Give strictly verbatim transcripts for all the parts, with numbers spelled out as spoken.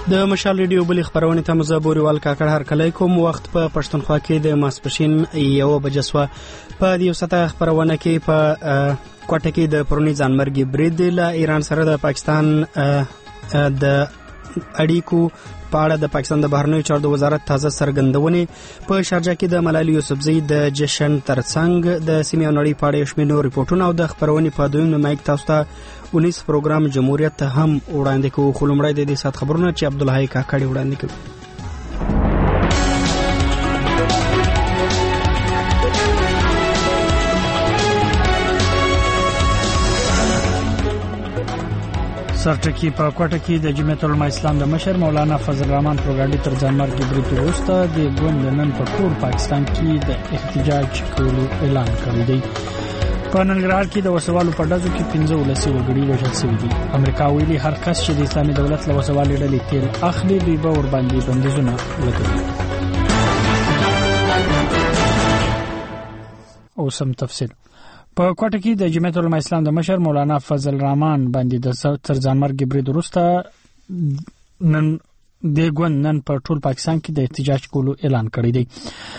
د مشال ریډیو بل خبرونه ته مزابوري وال کاکړ هر کله کوم وخت په پښتونخوا کې د ماسپښین یو بجسوه په دیو ستا خبرونه کې په کوټه کې د پرونی ځانمرګي برید له ایران سره د پاکستان د اړیکو په اړه د پاکستان د بهرنیو چارو وزارت تازه سرګندونې په شارجه کې د ملالي یوسفزۍ د جشن ترڅنګ د سیمې نړۍ په اړه شمېر ریپورتونه او د خبرونې په دویم مایک تاسو ته انیس پروګرام جمهوریت هم وړاندې کوو. خو لومړی د دې سات خبرونه چې عبدالحی کاکړي وړاندې کوي. سرټکی په کوټه کې د جمعیت العلماء اسلام د مشر مولانا فضل الرحمن پروګاډي تر ځانمرګي برید وروسته د ګوند نن په ټول پاکستان کې د احتجاج کولو اعلان کړی دی. په ننګرهار کې د وسوالو په ډزو کې پنځه ولسي وګړي وژل شوي دي. امریکا ویلي هر کس چې د اسلامي دولت له وسوالې ډلې تیل اخلي دوی به ورباندې بندیزونه لګوي. اوس هم تفصیل. په کوټه کې د جمعیت العلماء اسلام د مشر مولانا فضل الرحمن باندې د تر ځانمرګي برید وروسته نن د ګوند نن په ټول پاکستان کې د احتجاج کولو اعلان کړی دی.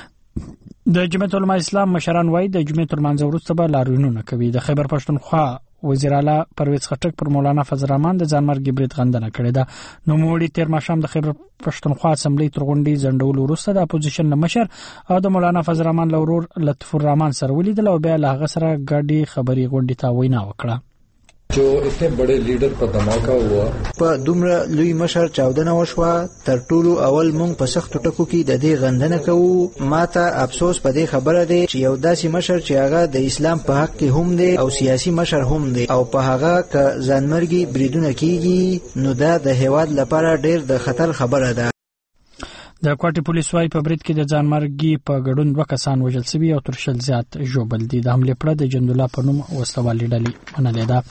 د جمعیت العلماء اسلام مشران وایي د جمعیت المنځ وروسته به لاریونونه کوي. د خیبر پښتونخوا وزیر اعلی پرویز خټک پر مولانا فضل الرحمن د ځانمرګي برید غندنه کړې ده. نو موړي تیر ماښام د خیبر پښتونخوا اسمبلی تر غونډې ځنډول وروسته د اپوزیشن مشر او د مولانا فضل الرحمن لورور لطف الرحمن سره ولیدل او بیا له هغه سره ګډي خبري غونډې ته وینا وکړه. जो इतने बड़े लीडर पर धमाका हुआ په دومره لوی مشر چاودنه وشوه. تر ټولو اول مونږ په سخت ټکو کې د دې غندنه کوو. ماته افسوس په دې خبره دی چې یو داسې مشر چې هغه د اسلام په حق کې هم دی او سیاسي مشر هم دی او په هغه ک ځانمرګي بریدونه کیږي نو دا د هیواد لپاره ډېر د خطر خبره ده. د کوټي پولیس وايي په برید کې د ځانمرګي په ګډون دوه کسان وژل شوي او تر شل زیات ژوبل دي. د حمله پر د جندولا په نوم وسلوالې ډلې منلې ده.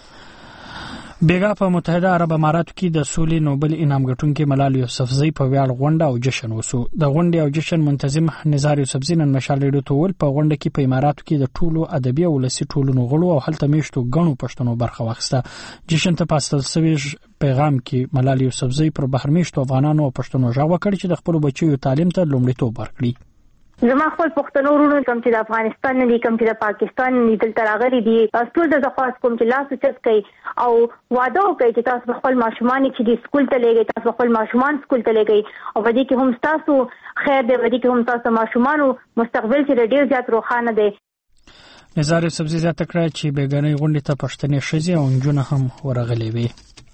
بیګا په متحده عرب اماراتو کې د سولې نوبل انعام ګټونکي ملالي یوسفزۍ په ویاړ غونډه او جشن وسو. د غونډې او جشن منتظم نزار یوسفزۍ نن مشال ریډیو ته ول په غونډه کې په اماراتو کې د ټولو ادبي او ولسي ټولنو غړو او هلته میشتو غنو پښتنو برخه واخیسته. جشن ته پاستل سوي پیغام کې ملالي یوسفزۍ پر بهر میشتو افغانانو او پښتنو ژغ وکړ چې د خپل بچیو تعلیم ته لومړیتوب ورکړي. زما خپل پښتنو ورونو کوم چې د افغانستان نه دي کوم چې د پاکستان نه دلته راغلي دي ټول د زخواس کوم چې لاس چت کوي او واده کوي چې تاسو خپل ماشومان چې د سکول ته لګي تاسو خپل ماشومان سکول ته لګي او ودی کې هم تاسو خیر دی ودی کې هم تاسو ماشومان مستقبل چې ډیر زیات روښانه دی. نظر سبزی زیاته کړه چې بیګنۍ غونډې ته پښتنې شزي او نجونه هم ورغلي وي.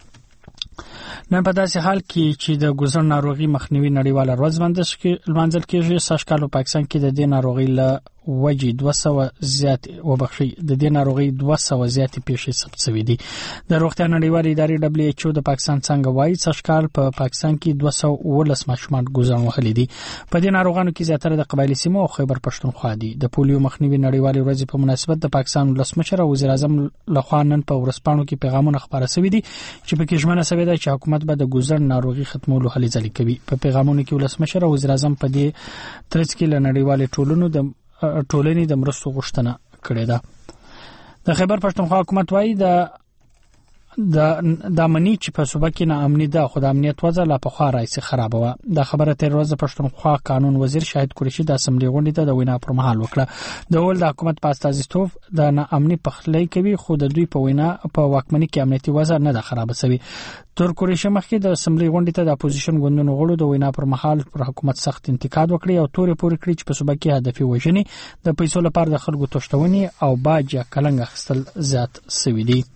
نن په داسې حال کې چې د ګوزر ناروغي مخنیوي نړیواله ورځ لمانځل کېږي. سږ کال په پاکستان کې د دې ناروغي له وجې دوه سوه زیات وبخښي د دې ناروغي دوه سوه زیاتې پیښې ثبت شوې دي. د روغتیا نړیوالې ادارې دبليو ایچ او د پاکستان څنګه وایي سږ کال په پاکستان کې دوه سوه اوولس ماشومان ګوزر وهلي دي. په دې ناروغانو کې زیاتره د قبایلی سیمو او خیبر پښتونخوا دي. د پولیو مخنیوي نړیوالې ورځ په مناسبت د پاکستان ولسمشر او وزیر اعظم لخوا نن په ورسپانو کې پیغامونه خبره شوي دي چې په کې ژمنه شوې ده چې حکومت به د ګوزر ناروغي ختمولو هلې ځلې کوي. په پیغامونو کې ولسمشر او وزیر اعظم په دې ترڅ کې له نړیوالې ټولنو د ټولنې د مرستو غوښتنه کړې ده. د خیبر پښتونخوا حکومت وايي د د د امنی چې په صوبه کې نه امني ده خو د امنیت وضع لا په خوا راځي خراب و. د خبره تر ورځ پښتونخوا قانون وزیر شاهد قریشي د اسمبلی غونډې ته د وینا پر مهال وکړه. د ول د حکومت په استازیتوب د نه امني پخلی کوي خو د دوی په وینا په واکمنۍ کې امنیتي وضع نه ده خراب شوی. تر قریشي مخکې د اسمبلی غونډې ته د اپوزیشن ګوندونو غړو د وینا پر مهال پر حکومت سخت انتقاد وکړي او تورې پورې کړی چې په صوبه کې هدفي وژنې د پیسو لپاره د خلکو تښتونې او باج یا کلنګ اخیستل زیات شوي دي.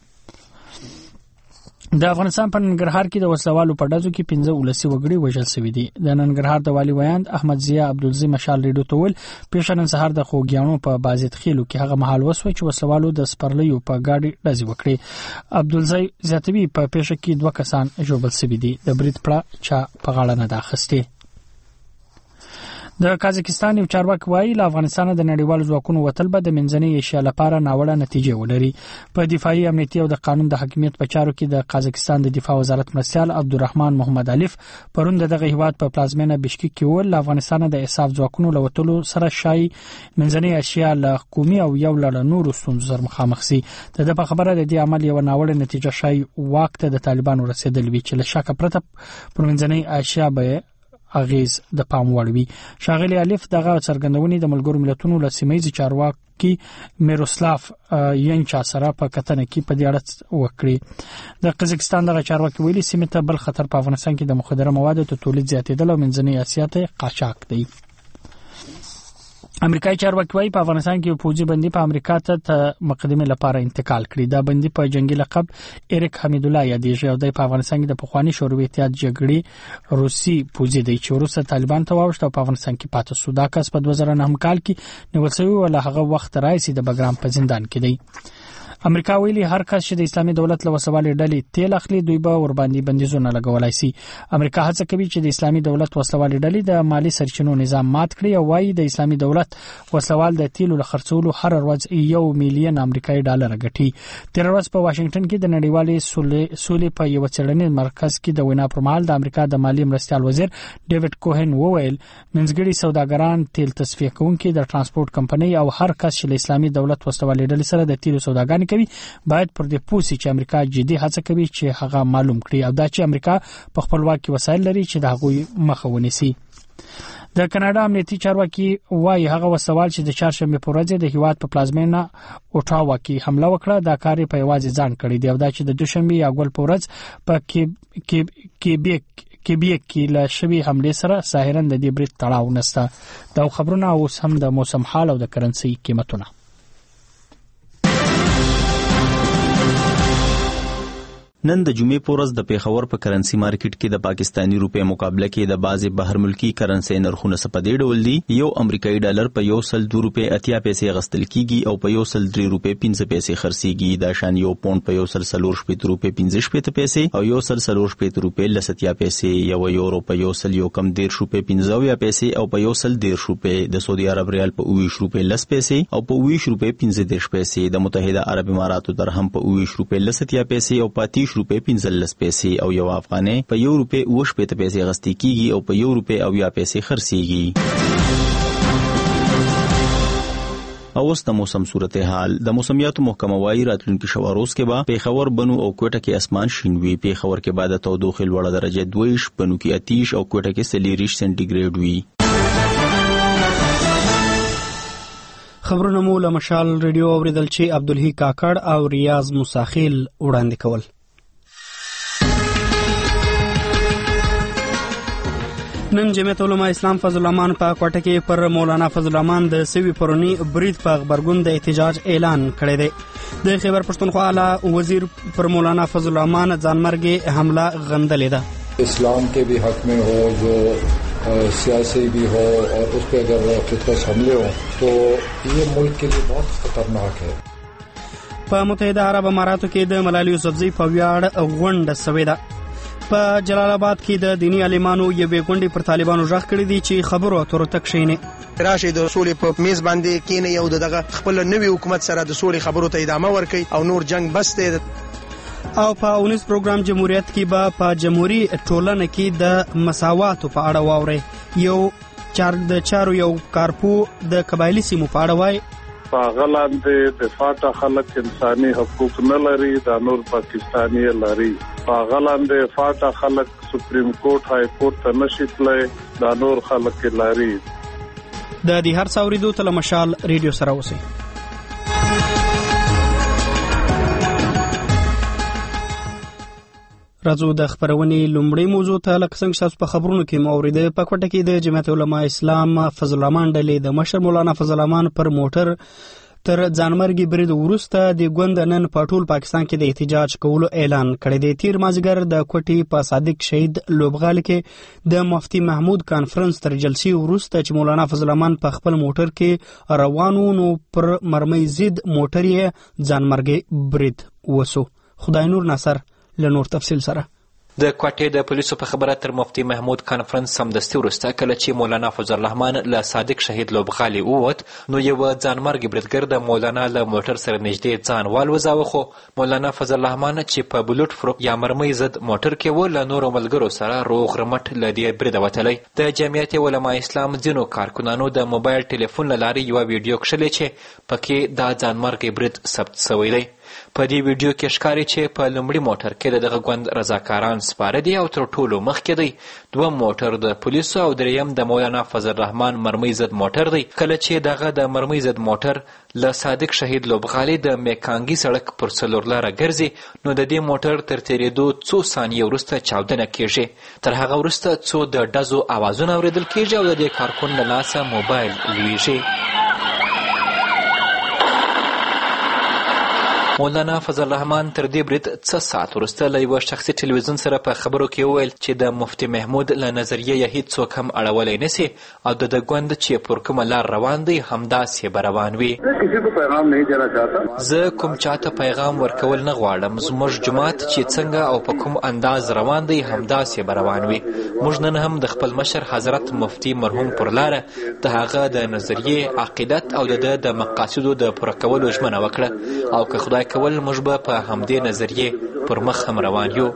د افغانستان په ننګرهار کې د وسلوالو په ډزو کې پنځه ولسي وګړي وژل شوي دي. د ننګرهار د والي ویاند احمد ضیا عبدالزی مشال ریډیو ته ویل پیښه نن سهار د خوګیانو په بازیت خېلو کې هغه مهال وسوه چې وسلوالو د سپرلیو په ګاډي ډزې وکړې. عبدالزی زیاتوي په پیښه کې دوه کسان ژوبل شوي دي. د برید پړه چا په غاړه نه ده اخیستې. د قازقستان یو چارواکي وایي له افغانستان د نړیوال ځواکونو وتل به د منځنۍ ایشیا لپاره ناوړه نتیجې ولري. په دفاعي امنیتي او د قانون د حاکمیت په چارو کې د قازقستان د دفاع وزارت مرستیال عبدالرحمن محمد الف پرون دغه هیواد په پلازمینه بشکیک کې ول له افغانستان د اساف ځواکونو له وتلو سره شای منځنۍ ایشیا له قومي او یو لړ نورو ستونزو سره مخامخ شي. د په خبره د دې عمل یو ناوړه نتیجه شای واک ته د طالبانو رسیدل وی چې له شک پرته پر منځنۍ ایشیا به اغیز د پام وړ وي. شاغلی الف دغه څرګندونې د ملګرو ملتونو له سیمایي چارواکي میروسلاف ینچا سره په کتنه کې په دې اړه وکړي. د قزاقستان دغه چارواکي ویلي سیمه ته بل خطر په افغانستان کې د مخدره موادو ته تولید زیاتېدل او منځنۍ اسیا ته قاچاق دی. امریکایي چارواکي وايي په افغانستان کې فوجي بندي په امریکا ته مقدمه لپاره انتقال کړی. دا بندي په جنگي لقب اریک حمید الله یادېږي او د افغانستان کې د پخوانی شوروي اتحاد جګړې روسي فوجي دی چې وروسته طالبان ته واوښت او په افغانستان کې پاتې شو. دا کس په دوه زره نه کال کې نیول شوی او له هغه وخت راځي د بګرام په زندان کې دی. امریکا ویلي هر کس چې د اسلامي دولت له وسوالې ډلې تیل اخلي دوی به ور باندې بندیزونه لګولای شي. امریکا هڅه کوي چې د اسلامي دولت وسوالې ډلې د مالی سرچینو نظام مات کړي او وايي د اسلامي دولت وسوال د تیلو له خرڅولو هر ورځ یو میلیون امریکایي ډالر ګټي. تیر ورځ په واشنگټن کې د نړیوالې سولې په یو څېړنیز مرکز کې د وینا پر مهال د امریکا د مالی مرستیال وزیر ډیوډ کوهن وویل منځګړي سوداګران تیل تصفیه کوونکي د ترانسپورت کمپنۍ او هر کس چې له اسلامي دولت وسوالې ډلې سره د تیلو سوداګري کوي باید پر دې پوسی چې امریکا جدي هڅه کوي چې هغه معلوم کړي او دا چې امریکا په خپلواکي وسایل لري چې د هغوی مخه ونیسي. د کاناډا امنیتي چارواکي وايي هغه وسوال چې د چهارشنبه په ورځ د هیواد په پلازمینه اوټاوا کې حمله وکړه دا کار په یوازې ځان کړی دی او دا چې د دوشنبه یا ګول په ورځ په کیبیک کیبیک کې له شوی حمله سره ظاهرا د دې برید تړاو نشته. دا خبرونه اوس هم د موسم حال او د کرنسي قیمتونه. نن د جمعې په ورځ د پیښور په کرنسي مارکیټ کې د پاکستانی روپے مقابله کې د بعضې بهر ملکی کرنسي نرخونه څه په دې ډول دي. یو امریکایي ډالر په یو سل دوه روپے اتیا پیسې اخیستل کیږي او په یو سل درې روپے پنځه پیسې خرڅیږي. دا شان یو پاونډ په یو سل څلور شپېته روپے پنځه شپېته پیسې او یو سل څلور شپېته روپے لس اتیا پیسې. یو یورو په یو سل یو کم دېرش روپے پنځه اویا پیسې او په یو سل دېرش روپے. د سعودي عرب ریال په اوویشت روپے لس پیسې او په اوویشت روپے پنځه دېرش پیسې. د متحده عرب اماراتو درهم په اوویشت روپے لس اتیا پیسې او په اتیش روپے پنځه پیسې او یو افغانۍ په یو روپے اوه شپېته پیسې اخیستل کیږي او په یو روپے اویا پیسې خرڅیږي. اوس د موسم صورتحال. د موسمیاتو محکمه وايي راتلونکي شپه روز کې به پیښور بنو او کوټه کې اسمان شین وي. پیښور کې بعد تودوخه لوړه درجه دویش، بنو کې اتیش او کوټه کې سلیریش سنټیګریډ وي. خبرونه مو له مشال ریډیو اوریدل چې عبدالحی کاکړ او ریاض مساخیل وړاندې کول. نن جمعیت علماء اسلام فضل الرحمن په کوټه کې پر مولانا فضل الرحمن د سوي پرونی برید په خبرګون د احتجاج اعلان کړی دی. د خیبر پښتونخوا اعلی وزیر پر مولانا فضل الرحمن ځانمرګي حمله غندلې ده. اسلام کے بھی حق میں ہو جو سیاسی بھی ہو اور اس پہ اگر فطرت حملے ہو تو یہ ملک کے لیے بہت خطرناک ہے. په متحده عرب اماراتو کې د ملالي یوسفزۍ په ویاړ غونډه شوې ده. په جلال آباد کې د دینی عالمانو یوې غونډې پر طالبانو ژغ کړی دی چې خبرو اترو ته کښیني. راشي د سولې په میز باندې کېني او دغه خپل نوي حکومت سره د سولې خبرو ته ادامه ورکړي او نور جنگ بس دی. او په اونیس پروګرام جمهوریت کې به په جمهوریت ټولنه کې د مساواتو په اړه واوري. یو چار د چارو یو کارپو د قبایلی سیمو په اړه وایي. پاغلاندې د فاټا خلک انساني حقوق نه لري، دا نور پاکستاني لري. پاغلاندې فاټا خلک سپریم کورټ های کورټ ته نشي تللی، دا نور خلک لري. د دې هر څه اورېدو ته له مشال ریډیو سره اوسئ. راځو د خبرونې لومړی موضوع ته. لکه څنګه چې تاسو په خبرونو کې مو اورېدل، په کوټه کې د جمعیت علماء اسلام فضل الرحمن ډلې د مشر مولانا فضل الرحمن پر موټر تر ځانمرګي برید وروسته د ګوند نن په ټول پاکستان کې د احتجاج کولو اعلان کړی دی. تیر مازیګر د کوټې په صادق شهید لوبغال کې د مفتی محمود کانفرنس تر جلسې وروسته چې مولانا فضل الرحمن په خپل موټر کې روانو نو پر مرمۍ ضد موټر یې ځانمرګي برید وسو. خدای نور ناصر لنور تفصیل سره. د کوټې د پولیسو په خبره تر مفتي محمود کانفرنس سمدستي وروسته کله چې مولانا فضل الرحمن له صادق شهید لوبغالي ووت نو یو ځانمرګي بریدګر د مولانا له موټر سره نږدې ځان والوځاوه، خو مولانا فضل الرحمن چې په بلوټ فروپ یا مرمۍ ضد موټر کې و له نورو ملګرو سره روغ رمټ له دې بریده وتلی. د جمعیت علما اسلام ځینو کارکنانو د موبایل ټلیفون له لارې یوه ویډیو کښلې چې پکې دا ځانمرګي برید ثبت سوی دی. په دې ویډیو کې ښکاري چې په لومړي موټر کې د دغه ګوند رضاکاران سپاره دي او تر ټولو مخکې دی دوه موټر د پولیسو او دریم د مولانا فضل الرحمن مرمۍ ضد موټر دی. کله چې دغه د مرمۍ ضد موټر له صادق شهید لوبغالي د میکانګي سړک پر څلور لاره ګرځي نو د دې موټر تر تېرېدو څو ثانیې وروسته چاودنه کیږي. تر هغه وروسته څو د ډزو اوازونه اورېدل کیږي او د دې کارکون له لاسه موبایل لویږي. مولانا فضل الرحمن تر دې برید څه ساعت وروسته له یوه شخصي ټلویزیون سره په خبرو کې وویل چې د مفتي محمود له نظریې یې هیڅوک هم اړولی نسي او د ده ګوند چې پر کومه لار روان دی همداسې به روان وي. زه کوم چاته پیغام ورکول نه غواړم. زموږ جومات چې څنګه او په کوم انداز روان دی همداسې به روان وي. موږ نن هم د خپل مشر حضرت مفتي مرحوم پر لاره د هغه د نظریې عقیدت او د ده د مقاصدو د پوره کولو ژمنه وکړه او که خدای کول موږ به په همدې نظریې پر مخ هم روان یو.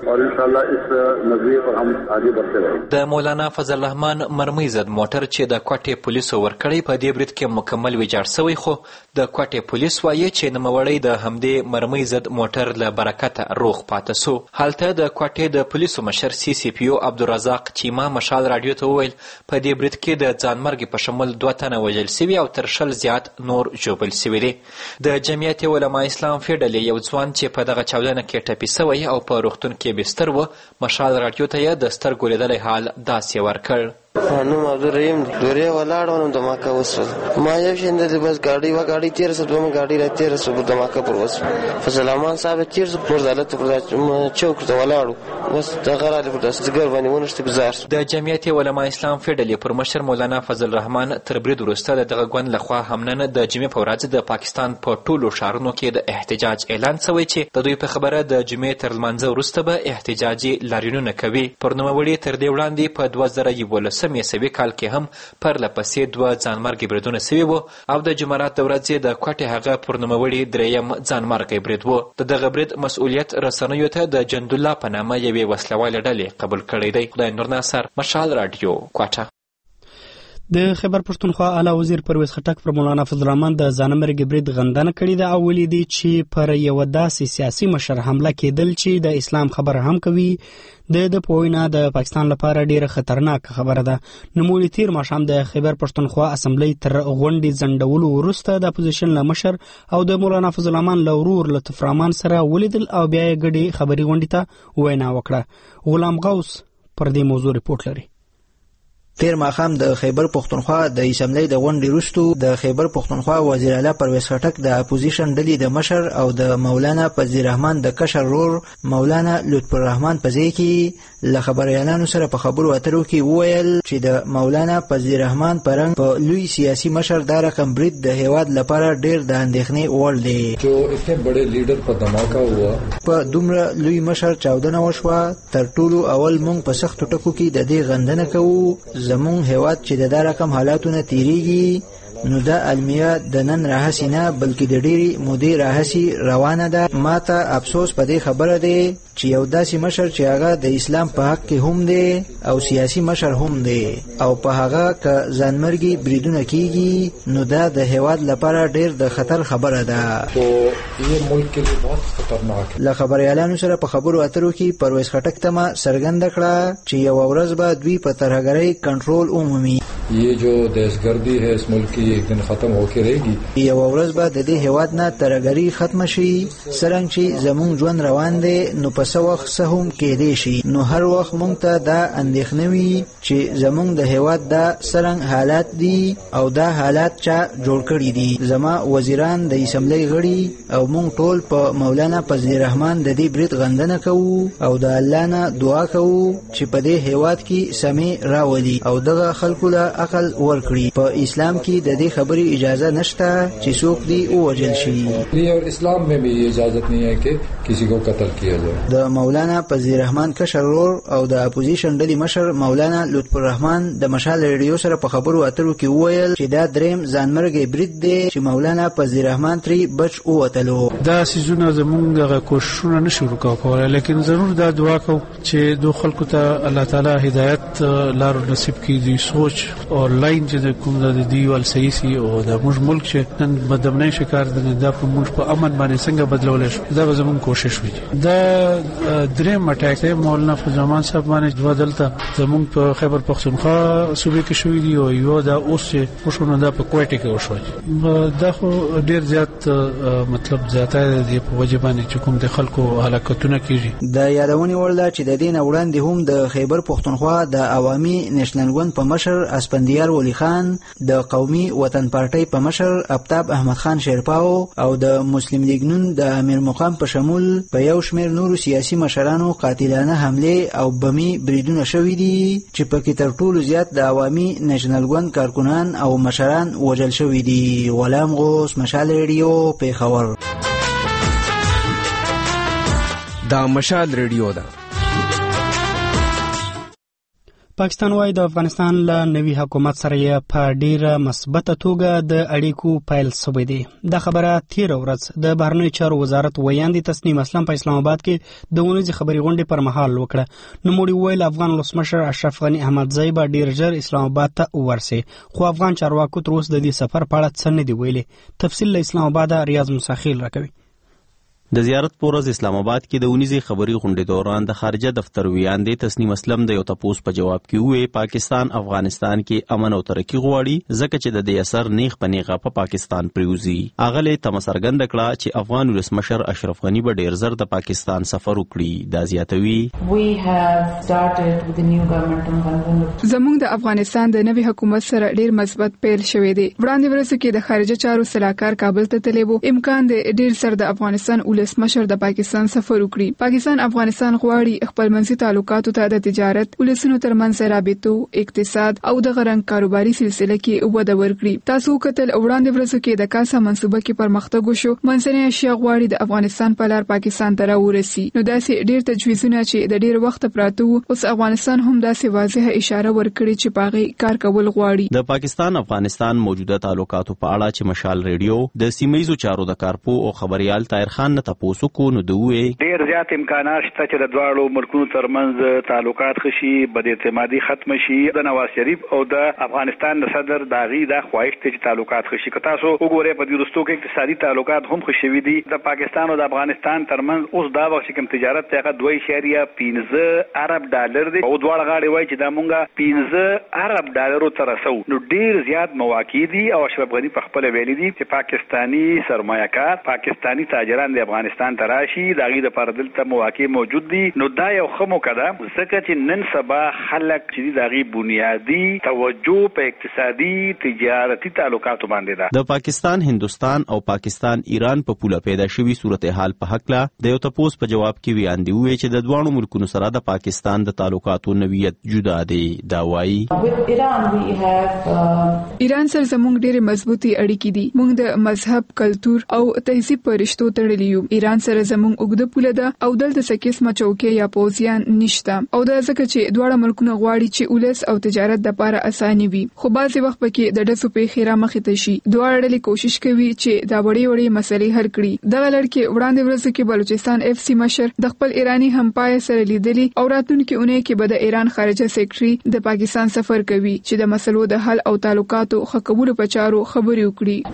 د مولانا فضل الرحمن مرمۍ ضد موټر چې د کوټې پولیسو ورکړی په دې برید کې مکمل ویجاړ سوی، خو د کوټې پولیس وایي چې نوموړی د همدې مرمۍ ضد موټر له برکته روغ پاته سو. هلته د کوټې د پولیسو مشر سی سی پی او عبدالرزاق چیما مشال راډیو ته وویل په دې برید کې د ځانمرګي په شمول دوه تنه وژل سوي او تر شل زیات نور ژوبل سوي دي. د جمعیت علما اسلام فیډل یو ځوان چې په دغه چاودنه کې ټپي سوی او په روغتون کې بستر و مشال راډیو ته یې د سترګو لیدلی حال داسې ورکړ. نوم عبدالرحیم دی. دورې ولاړ وم دماکه وسوه. ما یو شین دی بس ګاډي و ګاډي تېره سوه دویمه ګاډي را تېره سوه دماکه پر وسوه. فضل الرحمن صاحب تېر سو موږ دالته پر چوک ته ولاړو بس دغه رالې پر دستګر باندې ونښتې ګزار سو. د جمعیت علما اسلام فیډل پر مشر مولانا فضل الرحمن تر برید وروسته د دغه ګوند لخوا هم نن د جمعې په ورځ د پاکستان په ټولو ښارونو کې د احتجاج اعلان سوی چې د دوی په خبره د جمعې تر لمانځه وروسته به احتجاجي لاریونونه کوي. پر نوموړي تر دې وړاندې په دوه زره یولسم عیسوي کال کې هم پرله پسې دوه ځانمرګي بریدونه سوي وو او د جمعرات د ورځې د کوټې هغه پر نوموړي درېیم ځانمرګی برید و. د دغه برید مسؤلیت رسنیو ته د جندالله په نامه یوې وسلوالې ډلې قبول کړی دی. خدای نور ناصر، مشال راډیو، کوټه. د خیبر پښتونخوا اعلی وزیر پرویز خټک پر مولانا فضل الرحمن د ځانمرګي برید غندنه کړې ده او ویلي دي چې پر یوه داسې سیاسي مشر حمله کېدل چې د اسلام خبره هم کوي د د په وینا د پاکستان لپاره ډیره خطرناکه خبره ده. نوموړي تیر ماښام د خیبر پښتونخوا اسمبلی تر غونډې ځنډولو وروسته د اپوزیشن له مشر او د مولانا فضل الرحمن له ورور لطف رحمان سره ولیدل او بیا یې ګډې خبري غونډې ته وینا وکړه. غلام غوث پر دې موضوع رپورټ لري. تیر ماښام د خیبر پښتونخوا د اسمبلی د غونډې وروسته د خیبر پښتونخوا وزیر اعلی پرویز خټک د اپوزیشن ډلې د مشر او د مولانا فضل الرحمن د کشر ورور مولانا لطف الرحمن په ځای کې له خبریالانو سره په خبرو اترو کې وویل چې د مولانا فضل الرحمن په رنګ په لوی سیاسي مشر دا رقم برید د هیواد لپاره ډیر د اندېښنې وړ دی. جو اتنے بڑے لیډر په دماکه هوا په دومره لوی مشر چاودنه وشوه. تر ټولو اول مونږ په سختو ټکو کې د دې غندنه کوو. زمون هیواد چې د دا رقم حالاتونه تیریږي نو دا المیه د نن راهسي نه بلکې د ډېرې مودې راهسي روانه ده. ما ته افسوس په دې خبره دی چې یو داسې مشر چې هغه د اسلام په حق کې هم دی او سیاسي مشر هم دی او په هغه که ځانمرګي بریدونه کیږي نو دا د هیواد لپاره ډېر د خطر خبره ده. له خبریالانو سره په خبرو اترو کې پرویز خټک ته ما څرګنده کړه چې یوه ورځ به دوی په ترهګرۍ کنټرول ومومي. یہ جو دہشتگردی ہے اس ملک کی ایک دن ختم ہو کے رہے گی. یوه ورځ به د دې هیواد نه ترهګرۍ ختمه شي. څرنګه چې زمونږ ژوند روان دی نو په څه وخت څه هم کېدی شي. نو هر وخت مونږ ته دا اندېښنه وي چې زمونږ د هیواد دا څرنګه حالات دي او دا حالات چا جوړ کړي دي. زما وزیران د اسمبلی غړي او مونږ ټول په مولانا فضل الرحمن د دې برید غندنه کوو او د الله نه دعا کوو چې په دې هیواد کې سمې راولي او دغه خلکو له عقل ورکړي. په اسلام کې د دې خبرې اجازه نشته چې څوک دی ووجل شي. और इस्लाम में भी ये इजाजत नहीं है कि किसी को कत्ल किया जाए. د مولانا فضل الرحمن کشر ورور او د اپوزیشن ډلې مشر مولانا لطف الرحمن د مشال ریډیو سره په خبرو اترو کې وویل چې دا دریم ځانمرګي برید دی چې مولانا فضل الرحمن تری بچ اوتلو. دا سيزونه زمونږ کوششونه نشو وکولای، لیکن ضرور دا دعا کو چې دوه خلکو ته الله تعالی هدایت لار نصیب کړي، دی سوچ او لاین چې کوم د دیوال صحیح سي او د موږ ملک چې نن بدمنۍ شکار دي دا په موږ په امن باندې څنګه بدلول شي، دا به زموږ کوشش وي. دا دریم اٹیک دی مولانا فضل الرحمن صاحب باندې دوه دلته زموږ په خیبر پختونخوا صوبې کې شوې دي او یو دا اوس چې وشونه دا په کوټه کې وشو. دا خو ډیر زیات مطلب زیاته دی په وجه باندې چې کوم د خلکو حرکتونه کیږي. د یادونې وړ ده چې د دین وړاندې هم د خیبر پختونخوا د عوامي نېشنل ګوند په مشر اسپندیار ولی خان، د قومي وطن پارټۍ په مشر افتاب احمد خان شیرپاو او د مسلم لیگ نون د امیر مقام په شمول په یو شمېر نورو سیاسي مشرانو قاتلانه حمله او بمی بریدونه شوې دي چې پکې تر ټولو زیات د عوامي نېشنل ګوند کارکونان او مشران وژل شوي دي. غلام غوث، مشال ریډیو، پیښور. دا مشال ریډیو ده. پاکستان وايي د افغانستان له نوي حکومت سره یې په ډیره مثبته توګه د اړیکو پیل شوی دی. دا خبره تیر ورځ د بهرنیو چارو وزارت ویاندې تسنیم اسلام په اسلام آباد کې د ونیزي خبري غونډې پر مهال وکړه. نوموړي ویل افغان ولسمشر اشرف غنی احمدزی به ډیر ژر اسلام آباد ته ورسي، خو افغان چارواکو تر اوسه د دې سفر په اړه څه نه دی ویلي. تفصیل له اسلام آباد ریاض مساخیل راکوي. د زیارت پورز اسلام آباد کې د ونیزي خبري غونډې دوران د خارجه دفتر ویاندې تسنیم اسلم د یو تپوس په جواب کې وې پاکستان افغانستان کې امن او ترقی غواړي ځکه چې د دې اثر نیغ پنیغه په پاکستان پریوزي. اغله تم سرګند کړه چې افغان ولسمشر اشرف غنی به ډیر زر د پاکستان سفر وکړي. دا زیاتوي زموږ د افغانستان د نوي حکومت سره ډیر مثبت پیل شوې دي. وړاندې ورځ کې د خارجه چارو سلاکار کابل ته تللی وو. امکان دی ډیر سر د افغانستان ولسمشر د پاکستان سفر وکړي. پاکستان افغانستان غواړي خپل منځي تعلقاتو ته د تجارت، ولسونو ترمنځ رابطو، اقتصاد او د غرنګ کاروباري سلسله کې وده ورکړي. تاسو کتل وړاندې ورځو کې د کاسا منصوبه کې پرمختګ وشو. منځنۍ اشیا غواړي د افغانستان په لار پاکستان ته راورسي. نو داسې ډیر تجویزونه چې د ډیر وخت پراته وو، اوس افغانستان هم داسې واضحه اشاره ورکړي چې پاغي کار کول غواړي. د پاکستان افغانستان موجوده تعلقاتو په اړه چې مشال ریډیو د سیمایزو چارو د کارپو او خبريال طاهر خان نه تاسو کو نو دوی ډیر زیات امکانات شته چې د دواړو ملکونو ترمنځ تعلقات خشي، بد اعتمادي ختم شي. د نواز شریف او د افغانستان د صدر داغي د خواهش ته چې تعلقات خشي. که تاسو وګورئ په دې وروستو کې اقتصادي تعلقات هم خشوي دي. د پاکستان او د افغانستان ترمنځ اوس دا وخت کوم تجارت ته دوه اشاریه پنځه ارب ډالر دي او دواړه غاړي وایي چې دا مونږه پنځه ارب ډالرو ته رسو. نو ډیر زیات مواقع دي او اشرف غنی په خپل ویلي دي چې پاکستانی سرمایه‌کار، پاکستانی تاجران د افغانستان تراشي داغي د پر دلته مواقع موجود دي. نو دا یو خمو کده ځکه چې نن سبا خلک چې داغي بنیادی توجه په اقتصادي تجارتي تعلقاتو باندې ده. د پاکستان، هندستان او پاکستان ایران په پوله پیدا شوی صورتحال په حق لا د یو تپوس په جواب کې ویاندې وې چې د دوه ملکونو سره د پاکستان د تعلقاتو نوعیت جدا دي. دا وایي ایران سره زموږ ډېر مضبوطی اړیکې دي. موږ د مذهب، کلتور او تهذیب په رشتو تړلي یو. ایران سره زموږ اوږده پوله ده او دلته څه قسمه چوکۍ یا پوځیان نشته او دا ځکه چې دواړه ملکونه غواړي چې ولس او تجارت د لپاره اساني وي. خو بعضې وخت پکې د ډسو پیښې رامخې ته شي. دواړه ډلې کوشش کوي چې دا وړې وړې مسلې حل کړي. دغه لړ کې وړاندې ورځو کې بلوچستان اف سی مشر د خپل ایرانی همپای سره لیدلي او راتلونکي اونۍ کې به د ایران خارجه سیکرټري د پاکستان سفر کوي چې د مسلو د حل او تعلقاتو ښه کولو په چارو خبرې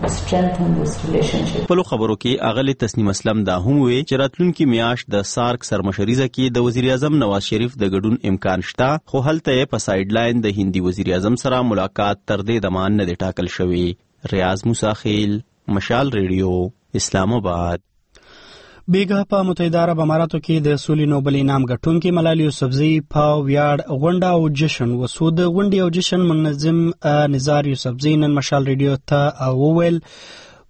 وکړي. په خبرو کې اغلی تسنیم اسلم دا هم وی چې راتلونکي میاشت د سارک سرمشریزه کې د وزیر اعظم نواز شریف د ګډون امکان شته، خو هلته په سایډ لاین د هندي وزیر اعظم سره ملاقات تر دې دمان نه دی ټاکل شوی. ریاض مساخیل، مشال ریډیو، اسلام آباد. بیګه په متحده عرب اماراتو کې د سولې نوبل انعام ګټونکي ملالي یوسفزي په ویاړ غونډه او جشن وسو. د غونډې او جشن منظم نزار یوسفزي نن مشال ریډیو ته وویل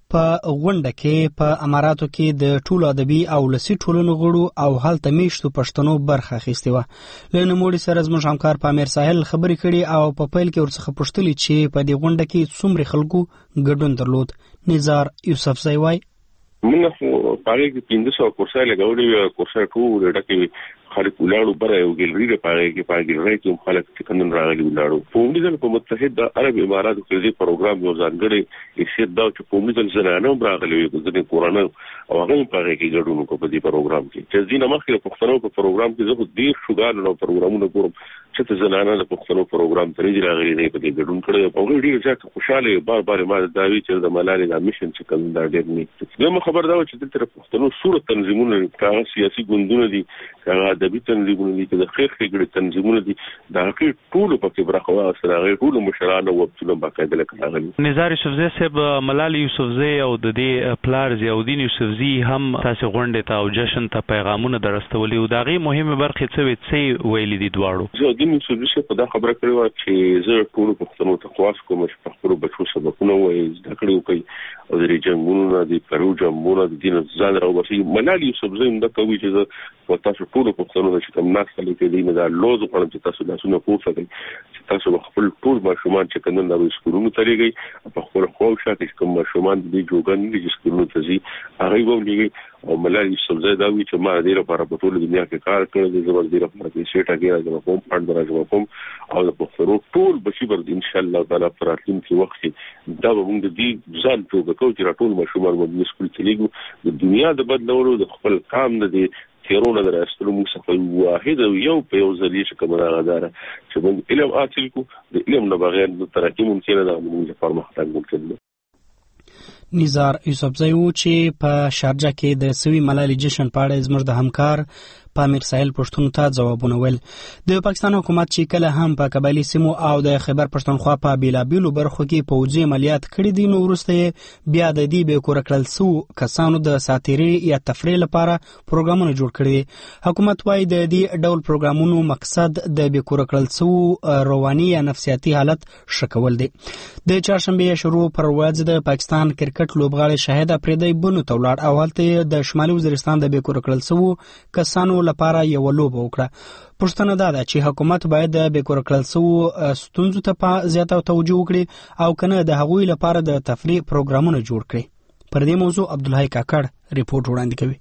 په غونډه کې په اماراتو کې د ټولو ادبي او ولسي ټولنو غړو او هلته میشتو پښتنو برخه اخیستې وه. له نوموړي سره زموږ همکار پامیر ساحل خبرې کړي او په پیل کې ورڅخه پوښتلي چې په دې غونډه کې څومره خلکو ګډون درلود. نزار یوسفزی وایي موږ خو پاره کې پنځه سوه کورسای لګولې کورسای ټول ډکې خلک ولاړو بره یو ګیلري د پاره کې پاره ګیلري کې خلک چې کندن راغلي ولاړو. په ومنځل په متحد عرب اماراتو کې دې پروګرام یو ځانګړی حیثیت دا چې په ومنځل زنانه هم راغلي وي د کورونه او هغه په کې ګډون وکړي په دې پروګرام کې. چې ځینې مخکې په پښتنو په پروګرام کې زه ډیر شوګان نو پروګرامونه ګورم چې ته زنانه د پښتنو پروګرام ته لري راغلي نه په دې ګډون کړي او هغه ډیر ځکه خوشاله بار بار ما دا وی چې د ملالۍ د میشن چې کوم دا ډیر نه نو خبر دا چې د پښتنو شورا تنظیمونه کاغه سیاسي ګوندونه دي کاغه ادبي تنظیمونه دي د خیر خېګړي تنظیمونه دي دا کې ټول په کې برخه واخیسته هغه ټول مشران او وبچونه باقاعده لکه نزار یوسفزی صاحب ملالۍ یوسفزی او د دې پلار ضیاءالدین یوسفزی هم تاسو غونډه ته او جشن ته پیغامونه درستولي او دا غي مهمه برخه څه څه ویلي دي دواړو. ضیاءالدین یوسفزی په دا خبره کړې و چې زه ټول پښتنو ته خواست کوم چې په خپل بچو سبقونه وایي زده کړې وکړي او د جنگونو د پرو جنگونو د دین ځان راوباسي. ملالۍ یوسفزی هم دا کوي چې زه تاسو ټول پښتنو ته کوم ناس کله کې دینه دا لوز غواړم چې تاسو لاسونه پورته کړئ چې تاسو خپل ټول ماشومان چې کندن د سکولونو ته لګي په خپل خو شاته کوم ماشومان د جوګان دي چې سکولونو ته ځي هغه وګورئ او ملالۍ یوسفزی دا وی چې ما دې لپاره په ټول دنیا کې کار کړی دی زما دې لپاره چې شیټه کې راځم کوم پاند راځم کوم او د پښتنو ټول بشي بر ان شاء الله تعالی پر راتلونکي وخت دا به موږ دې ځان ټوګه کوو چې ټول ماشومان مو سکول ته لګو د دنیا د بدلولو د خپل کام نه دي تیرونه درستلو موږ څخه واحد یو په یو ځلې چې کوم راغدار چې موږ علم حاصل کو د علم نه بغیر د ترقی ممکن نه ده موږ پرمختګ ممکن نه. نزار یوسفزی و چې په شارجه کې د سوي ملالۍ جشن په اړه زموږ د همکار پامیر ساحل پښتون ته ځوابونه ول. د پاکستان حکومت چې کله هم په قبایلی سیمو او د خیبر پښتونخوا په بیلابیلو برخو کې پوځي عملیات کړي دي نو وروسته بیا د دې به کور کړل سو کسانو د ساتيري یا تفریح لپاره پروګرامونه جوړ کړي. حکومت وايي د دې ډول پروګرامونو مقصد د به کور کړل سو رواني یا نفسیاتي حالت شکول دي. د چهارشنبه شروع پر ورځ د پاکستان کرکټ لوبغاړي شاهد افریدی بنو تولار او هلته د شمالي وزیرستان د به کور کړل سو کسانو لپاره یو لوبه وکړه. پښتنه دا ده چې حکومت باید د به کور کړل سو ستونزو ته په زیاته توجه وکړي او کنه د هغوی لپاره د تفریح پروګرامونه جوړ کړي. پر دې موضوع عبدالحی کاکړ ریپورت وړاندې کوي.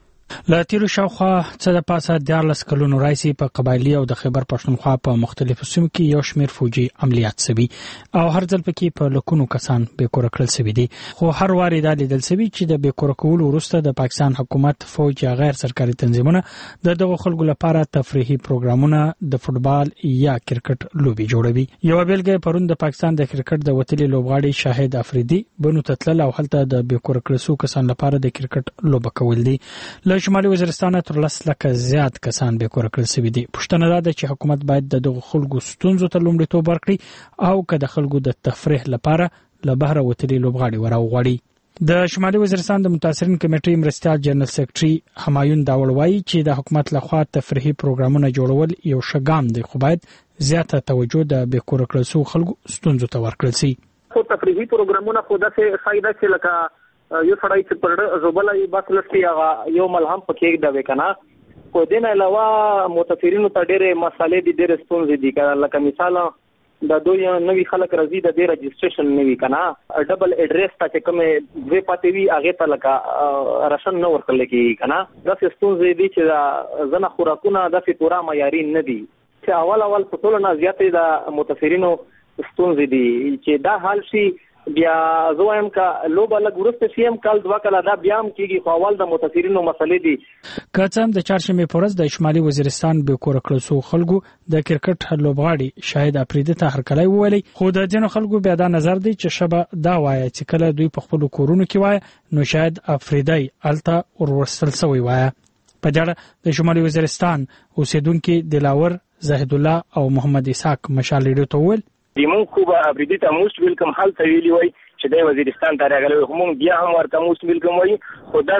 لا تیرو شاوخوا څه د پاسه دیارلس کلونو راځي په قبایلی او د خیبر پښتونخوا په مختلفو سیمو کې یو شمیر فوجي عملیات سوي او هر ځل پکې په لکونو کسان به کور کړل سوي دي. خو هر واري د لیدل سوي چې د به کور کول وروسته د پاکستان حکومت فوج یا غیر سرکاري تنظیمونه د دغه خلکو لپاره تفریحي پروګرامونه د فوتبال یا کرکټ لوبي جوړوي. یو بیلګه پرون د پاکستان د کرکټ د وتلي لوبغاړي شاهد افریدی بنو تتلل او هلته د به کور کړل سو کسان لپاره د کرکټ لوبه کول دي. له شمالي وزیرستان تر لس لکه زیات کسان به کور کړل سوي دي. پښتنه دا ده چې حکومت باید د دغه خلکو ستونزو ته لومړیتوب ورکړي او که د خلکو د تفریح لپاره له بهر وتلي لوبغاړي وراوغواړي. د شمالي وزیرستان د متاثرین کمیټې مرستیال جنرال سیکریټري همایون داوړ وایي چې د حکومت لخوا تفریحي پروګرامونه جوړول یو ښه ګام دی خو باید زیاته توجه د به کور کړل سو خلکو ستونزو ته ورکړل شي. خو تفریحي پروګرامونه خو داسې فائدہ چې لکه یو سړی چې پر زوبلای بس لستی هغه یو ملهم پکې دا وکنه خو دین علاوه متفرینو ته ډېرې مسالې دي ډېرې ستونزې دي لکه مثال د دوی نوی خلک راځي د دې رجسټریشن نوی کنه ډبل اډریس ته چې کومه وی پاتې وی هغه ته لکه راشن نو ورکل کېږي کنه دا ستونزې دي چې زنه خوراکونه د فطورا معیاري نه دي چې اول اول په ټولو نه زیاتې د متفرینو ستونزې دي چې دا حال شي بیا زویم کا لوبه لګ ورسته سیم کال دوا کلا دا بیا هم کیږي خو اول د متفرینو مسلې دي. کڅم د چهارشنبه پورز د شمالي وزیرستان به کور کړل سو خلکو د کرکټ لوبغاړي شاهد افریدی ته هرکلی ویلي خو د جنو خلکو بیا دا نظر دی چې شبه دا وایي چې کله دوی په خپل کورونو کې وایي نو شاید افریدی الته ورسل سوی وایي. په جړه د شمالي وزیرستان اوسیدونکو دلاور زاهد الله او محمد اسحاق مشال ته ویل دیمون خوبه افریدی ته موست ویلکم حال ته ویلی وای چې د وزیرستان ته راغلی هم بیا هم ورته موست ویلکم وای خو دا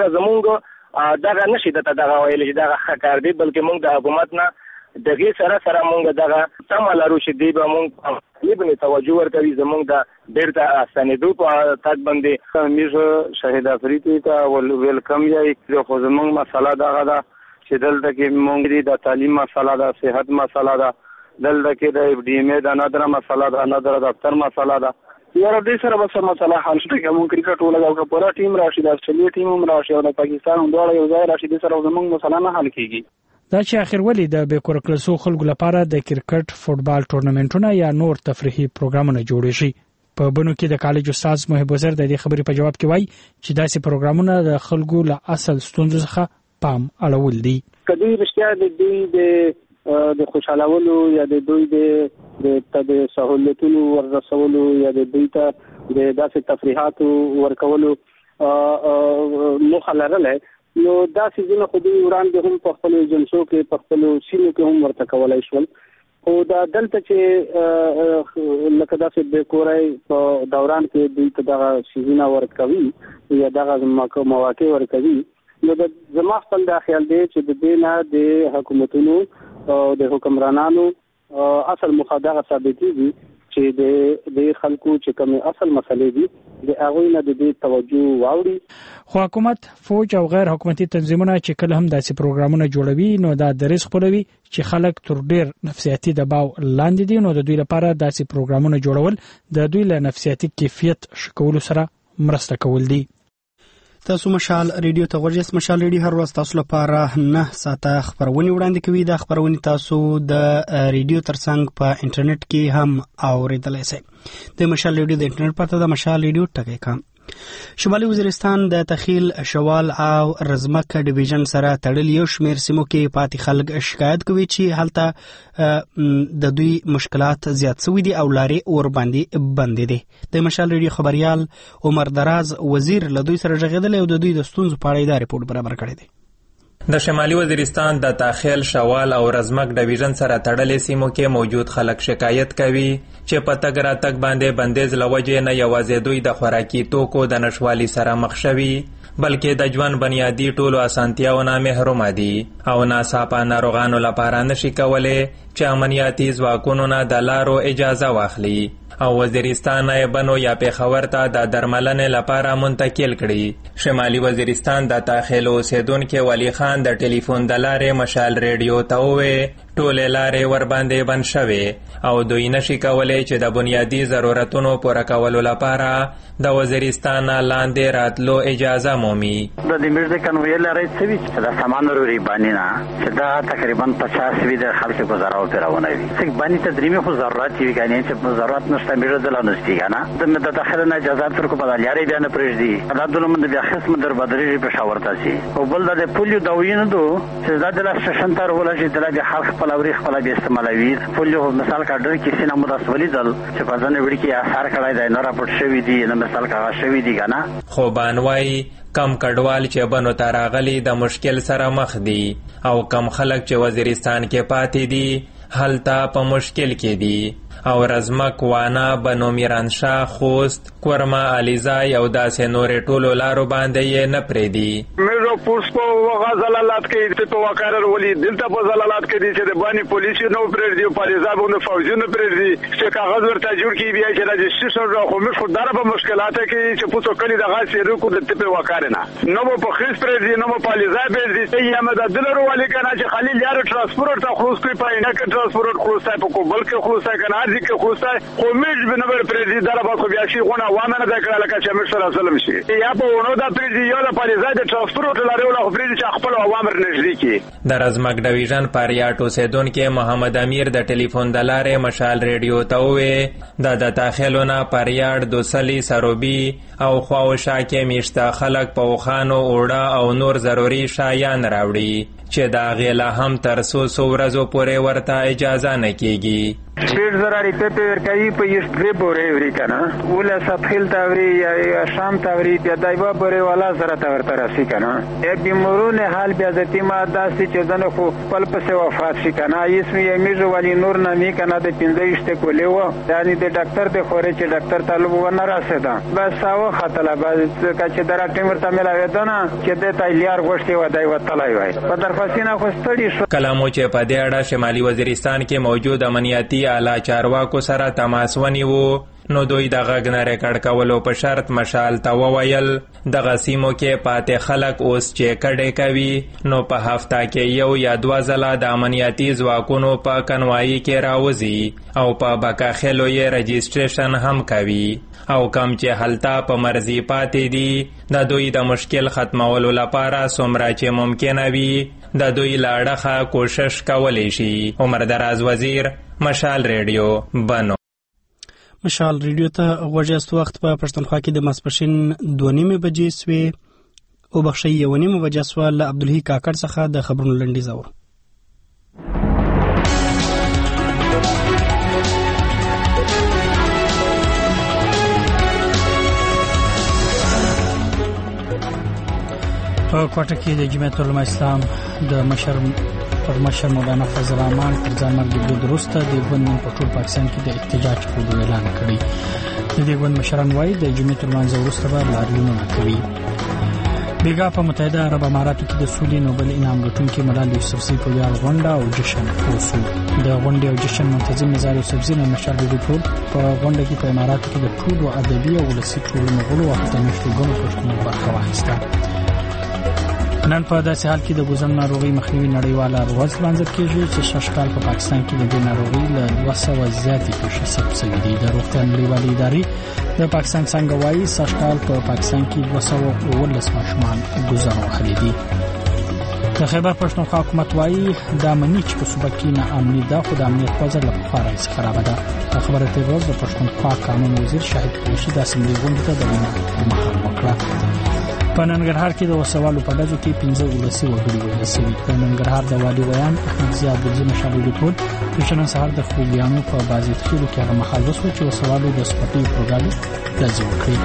زمونږ دا نشي ته دا ویل چې دا ښه کار دی بلکې موږ د حکومت نه دغه سره سره موږ دغه تمه لرو چې دی به موږ یې باندې توجه ورکوي زموږ د بیرته ستنېدو په تګ باندې موږ شهید افریدي ته ویلکم یې خو زموږ مسله دغه ده چې دلته کې موږ د تعلیم مسله ده، صحت مسله ده، دلته کې د اف ډي ایم د نادره مسله ده، نادره دفتر مسله ده. یاره دې سره به څه مسله حل شي که موږ کرکټ ولګو که پوره ټیم راشي د استرالیا ټیم هم راشي او د پاکستان هم دواړه یو ځای راشي، دې سره زموږ مسله نه حل کېږي. دا چې اخر ولې د بیکور کلسو خلکو لپاره د کرکټ فوټبال ټورنمنټونه یا نور تفریحي پروګرامونه جوړ شي. په بنو کې د کالج استاد محب وزیر د دې خبرې په جواب کې وایي چې داسې پروګرامونه د خلکو له اصل ستونزو څخه پام اړول دي. کدی رښتیا د دوی د د خوشالولو یا د دوی د د سہولتونو ورسولو یا د دوی ته د داسې تفریحاتو ورکولو موخه لرله، نو داسې ځینې خو دوی وړاندې هم په خپلو جنسو کې په خپلو سیمو کې هم ورته کولی شول. خو دا دلته چې لکه داسې بېکورۍ په دوران کې دوی ته دغه څیزونه ورکوي یا دغه مواقع ورکوي، نو د زما خپل دا خیال دی چې د دې نه د حکومتونو او د حکمرانانو اصل موخه دغه ثابتېږي چې د د خلکو چې کوم اصل مسلې دي د هغه نه د دې توجه واوړي. خو حکومت، فوج او غیر حکومتي تنظیمونه چې کله هم داسې پروګرامونه جوړوي نو دا درس خپلوي چې خلک تر ډیر نفسیاتي دباو لاندې دي، نو د دوی لپاره داسې پروګرامونه جوړول د دوی له نفسیاتي کیفیت شکولو سره مرسته کول دي. تاسو مشال ریډیو ته ورجس. مشال ریډیو هر ورځ تاسو لپاره نه ساعته خبرونه وړاندې کوي. دا خبرونه تاسو د ریډیو ترڅنګ په انټرنیټ کې هم اوریدلای شئ. د مشال ریډیو د انټرنیټ پته د مشال ریډیو ټکی کام. شمالي وزیرستان د تخیل، شوال او رزمک ډیویژن سره تړل یو شمیر سیمو کې پاتې خلک شکایت کوي چې هلته د دوی مشکلات زیات شوي دي او لارې اور باندې بندې دي. د مشال ریډیو خبريال عمر دراز وزیر له دوی سره ژغېدل او د دوی د ستونزو په اړه دا ریپورت برابر کړی دی. د شمالي وزیرستان د تاخیل، شوال او رزمک ډیویژن سره تړلې سیمو کې موجود خلک شکایت کوي چې په تګ راتګ باندې بندیز له وجې نه یوازې دوی د خوراکي توکو د نشوالي سره مخ شوي بلکې د ژوند بنیادي ټولو اسانتیاونه محرومه دي او ناڅاپه ناروغانو لپاره نشي کولی چې امنیتي ځواکونو نه د لارو اجازه واخلي او وزیرستان نایبانو یا پیښور ته د درملنې لپاره منتقل کړي. شمالي وزیرستان د تاخیل اوسیدونکي ولی خان د ټلیفون د لارې مشال ریډیو ته وویل ټولې لارې ورباندې بند شوې او دوی نشي کولی چې د بنیادي ضرورتونو پوره کولو لپاره د وزیرستان لاندې راتلو اجازه مومي. د دې مرزه کنوي لارې څه وی چې د سامان وروري باندې نه چې دا تقریبا پچاس وی د خلکو گزارو پیراونه وي. څنګه باندې تدریمي خو ضرورت وی غانې چې ضرورت نشته میره د لانستی کنه د د داخله نه اجازه تر کو بدل یاري بیان پرېږدي عدالت من د خصم در بدري په شاور تاسي او بل د پولیو داوینه دو چې د لاستشن تر ولا چې د حق خپل خپل به استعمالوي. پولیو مثال کاډر کې سینه مداسولي دل چې په ځنه وړي کې اثر کړای دی نه راپورټ شوی دی نه مثال کا شوی دی کنه. خو بانوي کم کډوال چې بنو تراغلي د مشکل سره مخ دي او کم خلک چې وزیرستان کې پاتې دي هلته په مشکل کې دي او رزمک، وانا، بنو میرانشاه، خوست، کورما، علیزای او داسې نورې ټولو لارو باندې یې نه پرېږدي. میرو پوس په وغه زلالات کې ته په وقارر ولي دلته په زلالات کې دي چې د باندې پولیس نو پرېږدي او پالیزابونو فوجي نه پرېږدي چې کاغذ ورته جوړ کی بیا چې رجسټریشن را خو مې خدای په مشکلات کې چې پوسو کلی دغه سیرو کو د په وقار نه نو په خیس پرېږدي نو په پالیزا پرېږدي یا مده دلرو ولي کنه چې خلیل یار ترانسپورټ ته خروج کوي په نه کې ترانسپورټ خروج په کوبل کې خروج کنه ارزي کې خروج خو مې بنبر پرېږدي دا به خو بیا شي غونه وامه نه کړه لکه چې مې سره سلام شي یا په ونو دا پرېږدي یا د پالیزا د ترانسپورټ لارې ولا خو پرېږدي چې خپل اوامر نږدې کی. د رزمک ډیویژن پاریاټ اوسیدونکي محمد امیر د ټلیفون د لارې مشال ریډیو ته وویل دا د تاخیلونه پاریاټ، دوسلی، سروبي او خواوشا کې میشته خلک په وخانو اوړه او نور ضروري شایان راوړي چې دا غیله هم تر څو څو ورځو پورې ورته اجازه نه کیږي. ډېر زره روپۍ پې ورکوي په یو درې بورې وړي که نه اوله سطحیل ته وړي یا شام ته وړي بیا دا یوه بورې والا زره ته ورته رسي که نه یا بیمارون حال بیا ذاتي ما داسې چې ځنه خو خپل پسې وفات شي که نه اسم یې میږ ولی نور نامي که نه د پنځه ویشتې کولې وه یعنې د ډاکټر د خورې چې ډاکټر طالب ونه رسېده بس ساوه ختله بس که چې دا ټیم ورته میلاوېده نه چې دې ته لیار غوښتې وه دی وتلی وای په درپسې نه خو ستړي شو. کله مو چې په دې اړه شمالي وزیرستان کې موجود امنیتي اعلی چارواکو سره تماس ونیو نو دوی د غږ نه ریکارډ کولو په شرط مشال ته وویل دغه سیمو کې پاتې خلک اوس چې کډې کوي نو په هفته کې یو یا دوه ځله د امنیتي ځواکونو په کنوایي کې راوځي او په بکاخیلو یې رجسټریشن هم کوي او کم چې هلته په مرضی پاتې دي د دوی د مشکل ختمولو لپاره څومره چې ممکنه وي د دوی له اړخه کوشش کولی شي. عمر دراز وزیر، مشال ریډیو، بنو. مشال ریډیو ته غوږ یاست. وخت په پښتونخوا کې د ماسپښین دوه نیمې بجې سوې او بخښئ یوه نیمه بجه سوه. له عبدالحی کاکړ څخه د خبرونو لنډیز اورو. په کوټه کې د جمعیت علماء اسلام د مشر پر مشر مولانا فضل الرحمن پر ځان مرګ برید وروسته د ګوند نن په ټول پاکستان کې د احتجاج په اعلان کړی. د دې ګوند مشران وایي د جمعیت علماء وروسته به لاریونونه کوي. بیګا په متحده عرب اماراتو کې د سولې نوبل انعام ګټونکي ملال یوسفزي په ویاړ غونډه او جشن وشو. د غونډې او جشن منتظم مزار یوسفزي نن مشر ډیپور په غونډه کې په اماراتو کې د ټولو ادبي او ولسي ټولنو غړو او د مشرګونو پښتنو برخه واخیسته. نن په داسې حال کې د ګوزن ناروغي مخنیوي نړیواله ورځ لمانځل کېږي چې شش کال په پاکستان کې د دې ناروغي له دوه سوه زیاتې پیښې ثبت شوي دي. د روغتیا نړیوالې ادارې د پاکستان څنګه وایي شش کال په پاکستان کې دوه سوه اوولس ماشومان ګوزن وهلي دي. د خیبر پښتونخوا حکومت وایي دا مني چې په صوبه کې ناامني ده خو د امنیت وضع له پخوا راهیسې خرابه ده. په خبره تېر ورځ د پښتونخوا قانون وزیر شاهد قریشي د اسمبلۍ غونډې ته د وینا مخه وکړه. په ننګرهار کې د وسوالو په ډزو کې پنځه ولسي وګړي وژل شوي. د ننګرهار د والي ویان احمد ضیاء عبدالزي مشال ریپورټ چې نن سهار د خوږیانو په بازیت خیلو کې هغه مهال وشوه چې وسوالو د سپټیو پروګرام ډزې وکړې.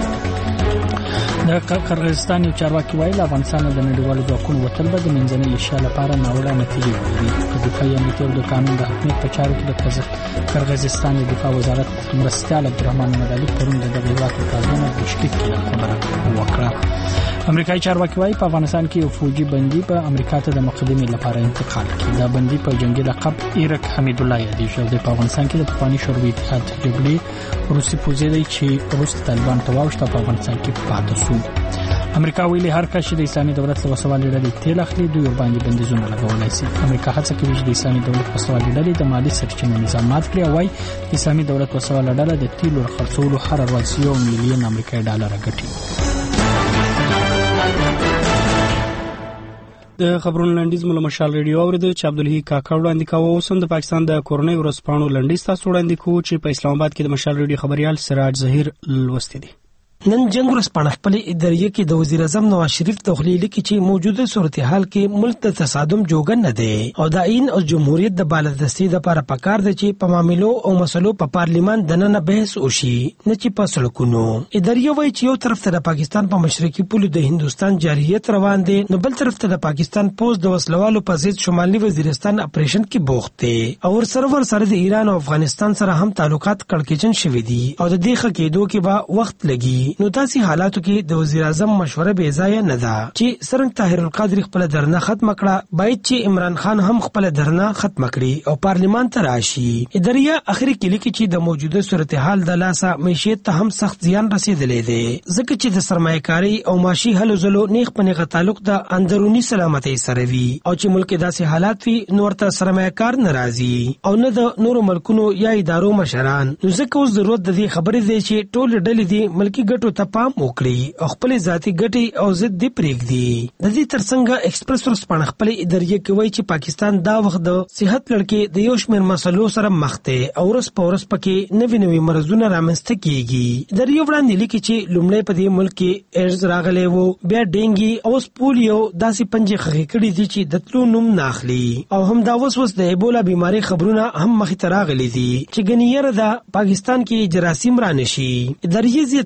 د قرغیزستان یو چارواکي وایي له افغانستان د نړیوالو ځواکونو وتل به د منځنۍ ایشیا لپاره ناوړه نتیجې ولري. د دفاعي امنیت او د قانون د حاکمیت په چارو کې د قرغیزستان د دفاع وزارت مرستیال عبدالرحمن مدالي پرون د دغه هېواد په پلازمینه بشکک کې خبره وکړه. امریکایي چارواکي وایي په افغانستان کې یو فوجي بندي په امریکا ته د مقدمې لپاره انتقال کړي. دا بندي په جنگي لقب ایرک حمید الله یادېږي او د په افغانستان کې د پخواني شوروي اتحاد جګړې روسي پوځي دی چې وروسته طالبان ته واوښت په افغانستان کې پاتې شو. امریکا ویلي هر کس چې د اسلامي دولت له وسوالې ډلې تیل اخلي دوی ورباندې بندیزونه لګولی شي. امریکا هڅه کوي چې د اسلامي دولت وسوالې ډلې د مالي سرچینو نظام مات کړي او وایي د اسلامي دولت وسواله ډله د تیلو خرڅولو هره ورځ یو میلیون امریکایي ډالر ګټي. د خبرونو لنډیز مله مشال ریډیو اورېده چې عبدالحی کاکړ وړاندې کاوه. اوس هم د پاکستان د کورنۍ ورځپاڼو لنډیز تاسو وړاندې کوو چې په اسلام آباد کې د مشال ریډیو خبریال سراج ظهیر لوستي دي. نن جنگ ورځپاڼه خپل اداریه کې د وزیر اعظم نواز شریف توخلی لیکي چې موجوده صورتحال کې ملک د تصادم جوګن نه دی او د آئین او جمهوریت د بالادستي لپاره پکار دی چې په معاملو او مسلو په پارلیمان دننه بحث وشي نه چې په سړکونو. اداریه وایي چې یو طرف ته د پاکستان په مشرقي پولو د هندوستان جارحیت روان دی نو بل طرف ته د پاکستان پوز د وسلوالو په ضد شمالي وزیرستان اپریشن کې بوخت دی او ورسره سره د ایران او افغانستان سره هم تعلقات کړکېچن شوي دي او د دې ښه کېدو کې به وخت لګي. نو داسې حالاتو کې د وزیر اعظم مشوره بې ځایه نه ده چې څرنګه طاهر القادری خپل درنه ختم کړه باید چې عمران خان هم خپل درنه ختم کړي او پارلیمان ته راشي. اداریه اخري کې لیکي چې د موجوده صورتحال د لاسه معیشت ته هم سخت زیان رسیدلی دی ځکه چې د سرمایه‌کاري او معاشي هلو ځلو نیغ په نیغه تعلق د اندروني سلامتۍ سره وي او چې ملک داسې حالات وي نو ورته سرمایه‌کار ناراضي او نه د نورو ملکونو یا ادارو مشران. نو ځکه اوس ضرورت د دې خبرې دی چې ټول ډلې دي ملکی ګټو ته پام وکړي او خپل ذاتي ګټې او ضد دې پرېږدي. د دې ترڅنګ ایکسپریس ورځپاڼه خپل اداریه کې وایي چې پاکستان دا وخت د صحت لړکې د یو شمېر مسلو سره مخ دی او ورځ په ورځ پکې نوي نوي مرضونه رامنځته کېږي. اداریه وړاندې لیکي چې لومړی په دې ملک کې ایډز راغلی و بیا ډینګي او اوس پولیو داسې پنجې خښې کړي دي چې د تلو نوم نه اخلي او همدا اوس اوس د ایبولا بیمارۍ خبرونه هم مخې ته راغلي دي چې ګنې یره ده پاکستان کې جراثیم رانشي. اداریه زیاتوي که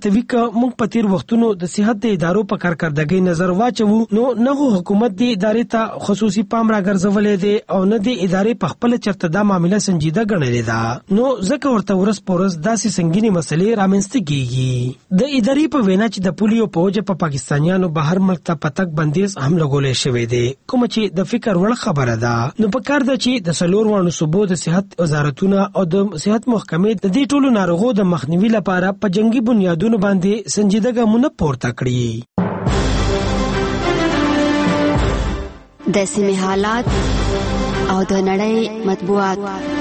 که موږ په تیر وختونو د صحت د ادارو په کارکردګۍ نظر واچو نو نه حکومت د ادارې ته خصوصي پام راګرځولې دی او نه د ادارې په خپل چرته دا معاملې سنجیده ګڼلې ده نو ځکه ورته ورس پورس داسې سنگینی مسلې رامنځته کیږي د ادارې په وینا چې د پولیو په وجه په پاکستانیانو بهر ملک ته پتک بندیز هم لګولې شوې دی کوم چې د فکر وړ خبره ده نو په کار ده چې د څلور وانه صوبو د صحت وزارتونه او د صحت محکمې د دې ټولو ناروغو د مخنیوي لپاره په جنگي بنیادونو باندې سنجیده ګامونه پورته کړي د سیمې حالات او د نړۍ مطبوعات.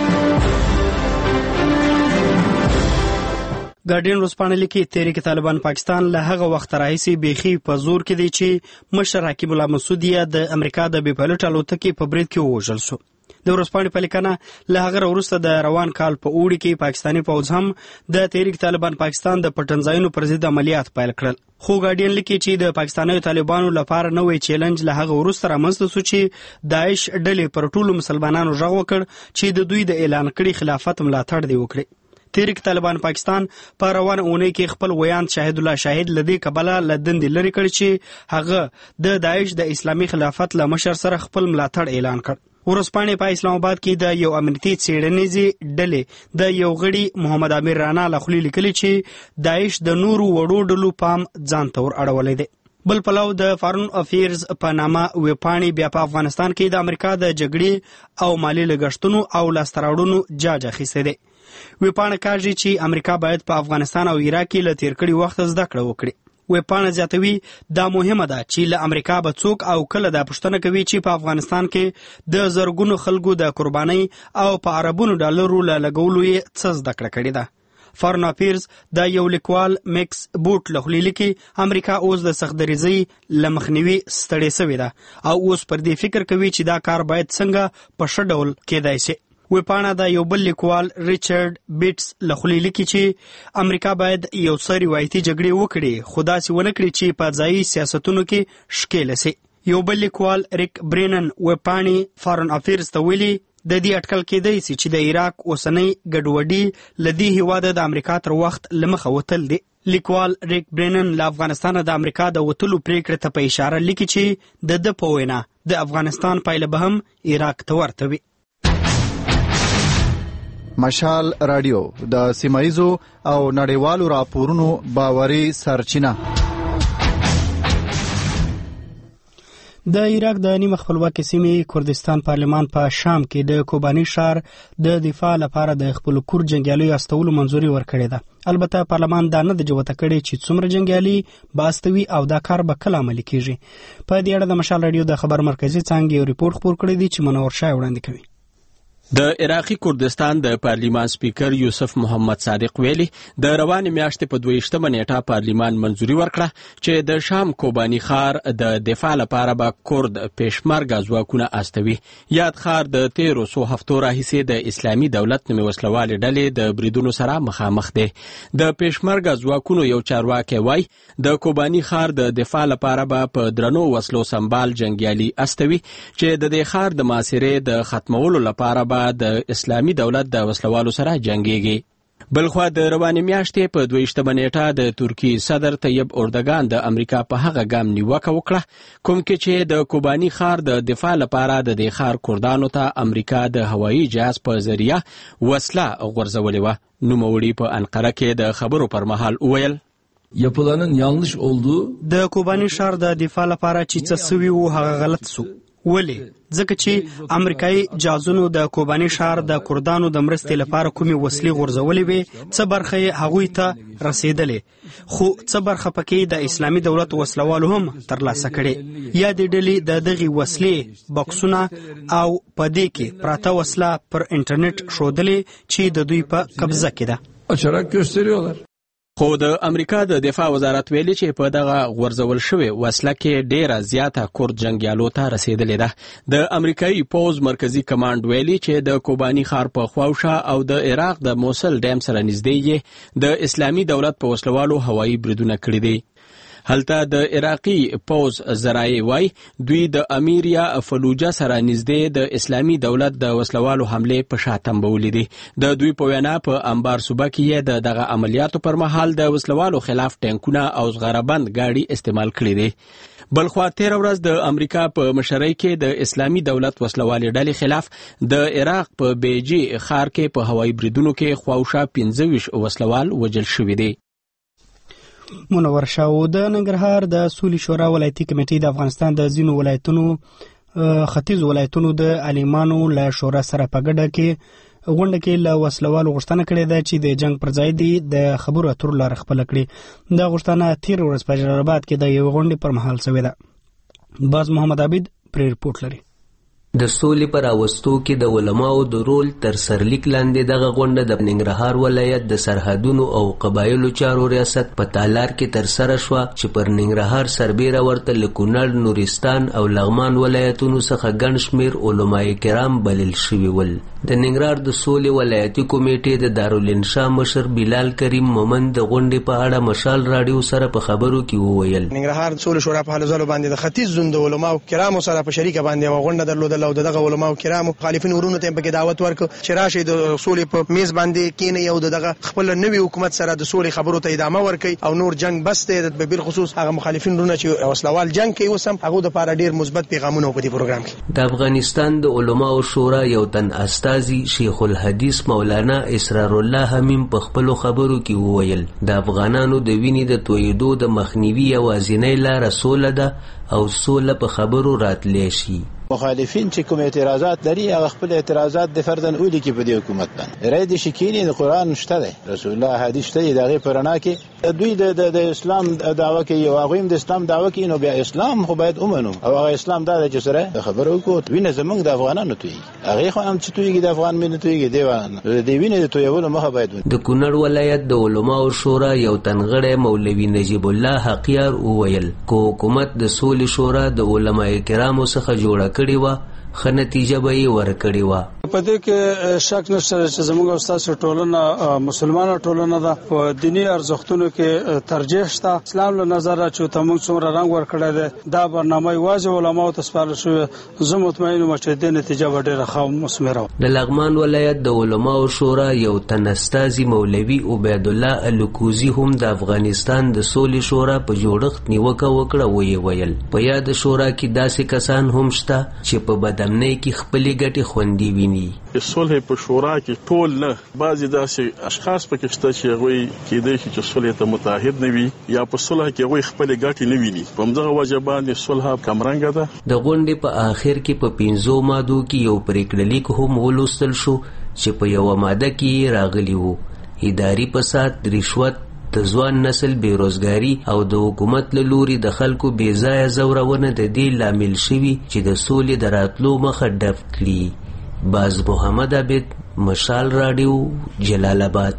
ګارډین ورځپاڼه لیکي تحریک طالبان پاکستان له هغه وخت راهیسې بیخي په زور کې دی چې مشر حکیم الله مسعودي د امریکا د بې پایلوټ الوتکې په برید کې ووژل شو. د ورځپاڼې په لیکنه له هغه وروسته د روان کال په اوړي کې پاکستاني پوځ هم د تحریک طالبان پاکستان د پټنځایونو پر ضد عملیات پیل کړل. خو ګارډین لیکي چې د پاکستاني طالبانو لپاره نوې چیلنج له هغه وروسته رامنځته شو چې داعش ډلې پر ټولو مسلمانانو غږ وکړ چې د دوی د اعلان کړي خلافت ملاتړ دی وکړي. تحریک طالبان پاکستان په روانه اونۍ کې خپل ویاند شاهد الله شاهد لدی کبله لدندې لري کړ چې هغه د داعش د اسلامي خلافت له مشر سره خپل ملاتړ اعلان کړ. ورځپاڼې په اسلام آباد کې د یو امنیتي څېړنیزې ډلې د یو غړي محمد امیر رانا له خولې لیکلي چې داعش د نورو وړو ډلو پام ځان ته ور اړولی دی. بل پلو د فارن افیرز په نامه ویبپاڼې بیا په افغانستان کې د امریکا د جګړې او مالي لګښتونو او لاسته راوړنو جاج اخیستی دی. ویبپاڼه کاږي چې امریکا باید په افغانستان او عراق کې له تیر کړي وخت زده کړه وکړي. ویبپاڼه زیاتوي دا مهمه ده چې له امریکا به څوک او کله دا پوښتنه کوي چې په افغانستان کې د زرګونو خلکو د قربانۍ او په عربونو ډالرو له لګولو یې څه زده کړه کړې ده. فارن افیرز د یو لیکوال میکس بوټ له خولې لیکي امریکا اوس د سختدریزۍ له مخنیوي ستړې سوې ده او اوس پر دې فکر کوي چې دا کار باید څنګه په ښه ډول کېدای شي. ویبپاڼه د یو بل لیکوال ریچارډ بیټس له خولې لیکي چې امریکا باید یو څه روایتي جګړې وکړي خو داسې ونه کړي چې په ځایي سیاستونو کې ښکېله سي. یو بل لیکوال ریک برینن ویبپاڼې فارن افیرز ته ویلي د دې اټکل کېدی سي چې د عراق اوسنۍ ګډوډي له دې هېواده د امریکا تر وخت له مخه وتل دي. لیکوال ریک برینن له افغانستانه د امریکا د وتلو پریکړې ته په اشاره لیکي چې د ده په وینا د افغانستان پایله به هم عراق ته ورته وي. مشال رادیو د سیمایزو او نړیوالو راپورونو باوري سرچینه. د عراق د نیمه خپلواکې سیمې کردستان پارلمان په شام کې د کوباني ښار د دفاع لپاره د خپل کور جنګیالیو استولو منځوري ورکړې ده. البته پارلمان دا نه د جوته کړي چې څومره جنګیالي باستوي او دا کار به کله عملي کیږي. په دې اړه د مشال رادیو د خبر مرکزی څانګې یو ریپورت خپور کړی دی چې منور شاه وړاندې کوي. د عراقي کردستان د پارلیمان سپیکر یوسف محمد صادق ویلي د روانې میاشتې په دویشتمه نیټه پارلیمان منځوري ورکړه چې د شام کوباني ښار د دفاع لپاره به کرد پېشمرګه ځواکونه استوي. یاد ښار د تیرو څو هفتو راهیسې د اسلامي دولت نومې وسلوالې ډلې د بریدونو سره مخامخ دی. د پېشمرګه ځواکونو یو چارواکی وایي د کوباني ښار د دفاع لپاره به په درنو وسلو سمبال جنګیالي استوي چې د دې ښار د محاصرې د ختمولو لپاره به د اسلامي دولت د وسلوالو سره جنګيږي. بلخوا د روانې میاشتې په دویشتمه نیټه د ترکی صدر طیب اردوغان د امریکا په هغه ګام نیوکه وکړه کوم کې چې د کوباني ښار د دفاع لپاره د دې ښار کردانو ته امریکا د هوایي جهاز په ذریعه وسله غورځولې وه. نوموړي په انقره کې د خبرو پر مهال وویل yapılanın yanlış olduğu د کوباني ښار د دفاع لپاره چې څه سوي وو هغه غلط سو. ولی ځکه چې امریکایي جازونو د کوباني ښار د کردانو د مرستې لپاره کومې وسلې غورځولې وې څه برخه یې هغوی ته رسېدلې خو څه برخه پکې د اسلامي دولت وسلوالو هم ترلاسه کړې. یا د ډلې د دغې وسلې بکسونه او په دې کې پراته وسله پر انټرنیټ ښودلې چې د دوی په قبضه کې ده. açarak gösteriyorlar. خو د امریکا د دفاع وزارت ویلي چې په دغه غورځول شوې وسله کې ډیره زیاته کورد جنګیالو ته رسېدلې ده. د امریکایي پوځ مرکزی کمانډ ویلي چې د کوباني ښار په خواوشا او د عراق د موصل ډیم سره نږدې د اسلامي دولت په وسلوالو هوایي بریدونه کړي دي. هلته د عراقي پوز ذرایع وای دوی د امیریا فلوجه سره نږدې د اسلامي دولت د وسلوالو حمله په شا تنبولې دي د دوی په وینا په انبار صوبه کې د دغه عملیاتو پر مهال د وسلوالو خلاف ټانکونه او زغربند گاډي استعمال کړي دي. بلخوا تیر ورځ د امریکا په مشرۍ کې د اسلامي دولت وسلوالې ډلې خلاف د عراق په بیجی ښار کې په هوایي بریدونو کې خواوشا پنځه ویشت وسلوال وژل شوي دي. منور شاه د ننګرهار د سولې شورا ولایتي کمیټې د افغانستان د ځینو ولایتونو ختیځ ولایتونو د عالمانو له شورا سره په ګډه کې غونډه کې له وسلوالو غوښتنه کړې ده چې د جنگ پر ځای دی د خبرو اترو لاره خپله کړي. دا غوښتنه تیر ورځ په جلال آباد کې د یوې غونډې پر مهال شوې ده. باز محمد عابد پرې رپورټ لري. د سولې پر راوستو کې د علماو د رول تر سرلیک لاندې دغه غونډه د ننګرهار ولایت د سرحدونو او قبایلو چارو ریاست په تالار کې تر سره شوه چې پر ننګرهار سربیره ورته له کونړ، نورستان او لغمان ولایتونو څخه ګڼ شمېر علمای کرام بلل شوي ول. د ننګرهار د سولې ولایتي کمیټې د دارالانشا مشر بلال کریم مومند د غونډې په اړه مشال راډیو سره په خبرو کې وویل. ننګرهار سولې شورا په هلو ځلو باندې د ختیځ زون د علماو کرامو سره په شریکه باندې یوه غونډه درلودله او دغه علماو کرامو مخالفین ورونو ته پکې دعوت ورکړ چې راشي د سولې په میز باندې کینې او دغه خپل نوي حکومت سره د سولې خبرو ته ادامه ورکړي او نور جنگ بس ته د بل خصوص هغه مخالفین ورونه چې وسلوال جنگ کوي وسم هغه د لپاره ډیر مثبت پیغامونه په دې پروګرام کې. د افغانستان د علماو شورا یو تن استازي شیخ الحدیث مولانا اسرار الله همیم په خپل خبرو کې وویل د افغانانو د وینې د تویدو د مخنیوي یوازینۍ لاره سوله ده او سوله په خبرو راتلی شي. مخالفین چې کوم اعتراضات لري هغه خپل اعتراضات د فردن اولی کې په دې حکومت باندې رای دي شکینی د قران شته دی رسول الله حدیث ته دغه پرانا کې دوی د د اسلام دعوه کوي او هغه د اسلام دعوه کوي نو بیا اسلام خو باید اومنو او هغه اسلام دا چې سره خبرو کو وینه زمونږ د افغانانو توي هغه خو هم چې تويږي د افغان مینه تويږي دیوان د وینه د تویولو مخه باید. د کونړ ولایت د علماو شورا یو تنغړی مولوی نجیب الله حقیار وویل کو حکومت د سولې شورا د علماء کرامو څخه جوړه کړي و ښه نتیجه به یې ورکړې وه. په دې کې شک نشته چې زموږ او ستاسو ټولنه مسلمانه ټولنه ده په دیني ارزښتونو کې ترجیح شته. اسلام له نظره چې ته موږ څومره رنګ ورکړی دی دا برنامه یوازې علماو ته سپارل شوې زه مطمئن یم چې دې نتیجه به ډېره ښه مثمره وه. د لغمان ولایت د علماو شورا یو تن استازي مولوي عبیدالله الکوزي هم د افغانستان د سولې شورا په جوړښت نیوکه وکړه ویې ویل په یاد شورا کې داسې کسان هم شته چې په بدامنۍ کې خپلې ګټې خوندي ویني. د صلح په شورا کې ټول نه بعضې داسې اشخاص پکې شته چې هغوی کېدای شي چې صلح ته متحد نه وي یا په صلح کې هغوی خپلې ګټې نه ویني په همدغه وجه باندې صلح کمرنګه ده. د غونډې په آخر کې په پنځو مادو کې یو پرېکړه لیک هم ولوستل شو چې په یوه ماده کې راغلی وو اداري فساد، رشوت، د ځوان نسل بیروزګاری او د حکومت له لوري د خلکو بې ځایه ځورونه د دې لامل شوي چې د سولې د راتلو مخه ډپ کړي. باز محمد عابد مشال راډیو جلال آباد.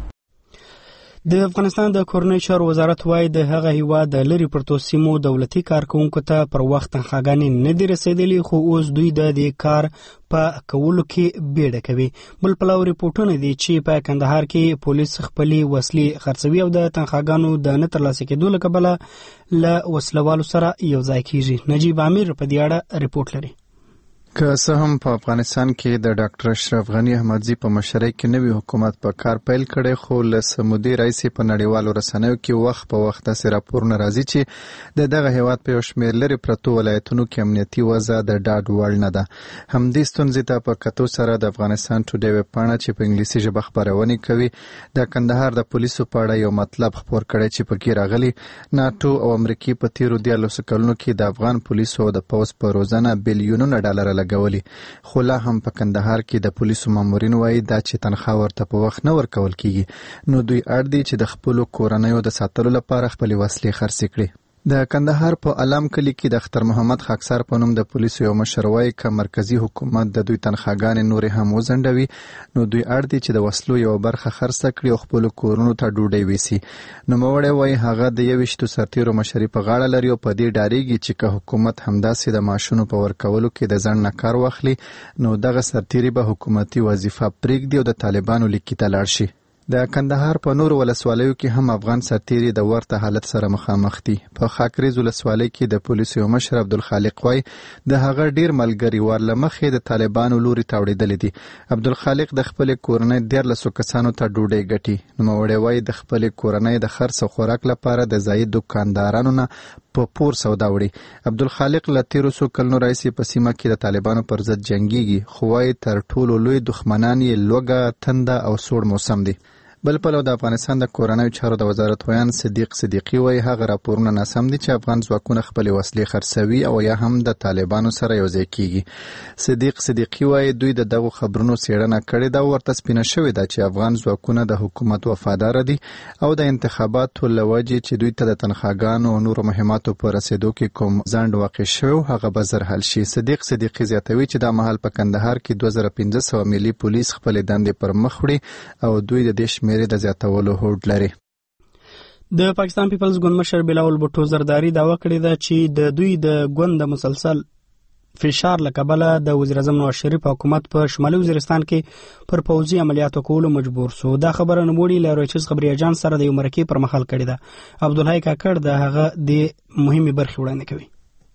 د افغانستان د کورنۍ چارو وزارت وايي د هغه هیواد د لری پرتو سیمو دولتي کارکونکو ته پر وخت تنخواګانې نه دي رسیدلي خو اوس دوی د دې کار په کولو کې بیړه کوي. بل پلاو ریپورټونه دي چې په کندهار کې پولیس خپلې وسلې خرڅوي او د تنخواګانو د نه ترلاسه کېدو له کبله له وسلوالو سره یو ځای کیږي. نجیب امیر په دې اړه ریپورټ لري. که څه هم په افغانستان کې د ډاکټر اشرف غنی احمدزي په مشرۍ کې نوی حکومت په کار پیل کړی خو له سمودي رئیس په نړیوالو رسنیو کې وخت په وخت داسې راپورونه راځي چې د دغه هیواد په یو شمېر لرې پرتو ولایتونو کې امنیتي وضع د ډاډ وړ نه ده. همدې ستونزې ته په کتو سره د افغانستان ټوډے ویبپاڼه چې په انګلیسي ژبه خپرونې کوي د کندهار د پولیسو په اړه یو مطلب خپور کړی چې پکې راغلي ناټو او امریکا په تیرو دیارلسو کلونو کې د افغان پولیسو د پوځ په روزانه بیلیونونه ډالر لګولي خو لا هم په کندهار کې د پولیسو مامورین وایي دا چې تنخواه ورته په وخت نه ورکول کیږي نو دوی اړ دي چې د خپلو کورنیو د ساتلو لپاره خپلې وسلې خرڅې کړي. د کندهار په علام کلی کې د اختر محمد خاکسار په نوم د پولیسو یو مشر وایي که مرکزی حکومت د دوی تنخواګانې نورې هم وځنډوي نو دوی اړ دي چې د وسلو یو برخه خرڅه کړي او خپلو کورونو ته ډوډۍ ویسي. نوموړی وایي هغه د یویشتو سرتیرو مشري په غاړه لري او په دې ډارېږي چې که حکومت همداسې د معاشونو په ورکولو کې د ځنډ نه کار واخلي نو دغه سرتیري به حکومتي وظیفه پرېږدي او د طالبانو لیکې ته لاړ شي. د کندهار په نور ولسوالیو کې هم افغان سرتیري د ورته حالت سره مخامخ دي. په خاکریز ولسوالۍ کې د پولیسو مشر عبدالخالق وای د هغه ډیر ملګری ورلمخې د طالبانو لوري تاوړېدل دي. عبدالخالق د خپل کورنۍ دیارلسو کسانو ته ډوډۍ ګټي. نوموړی وای د خپل کورنۍ د خرڅ او خوراک لپاره د ځایي دکاندارانو نه په پور سودا وړي. عبدالخالق له تیرو څو کلونو راهیسې په سیمه کې د طالبانو پر ضد جنګیږي، خو وایي تر ټولو لوی دښمنان یې لوږه، تنده او سوړ موسم دی. بل پلو د افغانستان د کورنیو چارو د وزارت ویان صدیق صدیقي وایي هغه راپورونه ناسم دي چې افغان ځواکونه خپلې وسلې خرڅوي او یا هم د طالبانو سره یوځای کیږي. صدیق صدیقي وایي دوی د دغو خبرونو څېړنه کړې ده او ورته سپینه شوې ده چې افغان ځواکونه د حکومت وفاداره دي او د انتخاباتو له وجې چې دوی ته د تنخواګانو او نورو مهماتو په رسېدو کې کوم ځنډ واقع شوی هغه به زر حل شي. صدیق صدیقي زیاتوي چې دا مهال په کندهار کې دوه زره پنځه سوه ملي پولیس خپلې دندې پر مخ وړي او دوی د دې شمېرې د زیاتولو هوډ لري. د پاکستان پیپلز ګوند مشر بلاول بوټو زرداری دعوه کړې ده چې د دوی د ګوند د مسلسل فشار له کبله د وزیر اعظم نواز شریف حکومت په شمالي وزیرستان کې پر پوځي عملیاتو کولو مجبور سو. دا خبره نوموړي له رویټرز خبري اژانس سره د یو مرکې پر مهال کړې ده. عبدالحی کاکړ د هغه د مهمې برخې وړاندې کوي.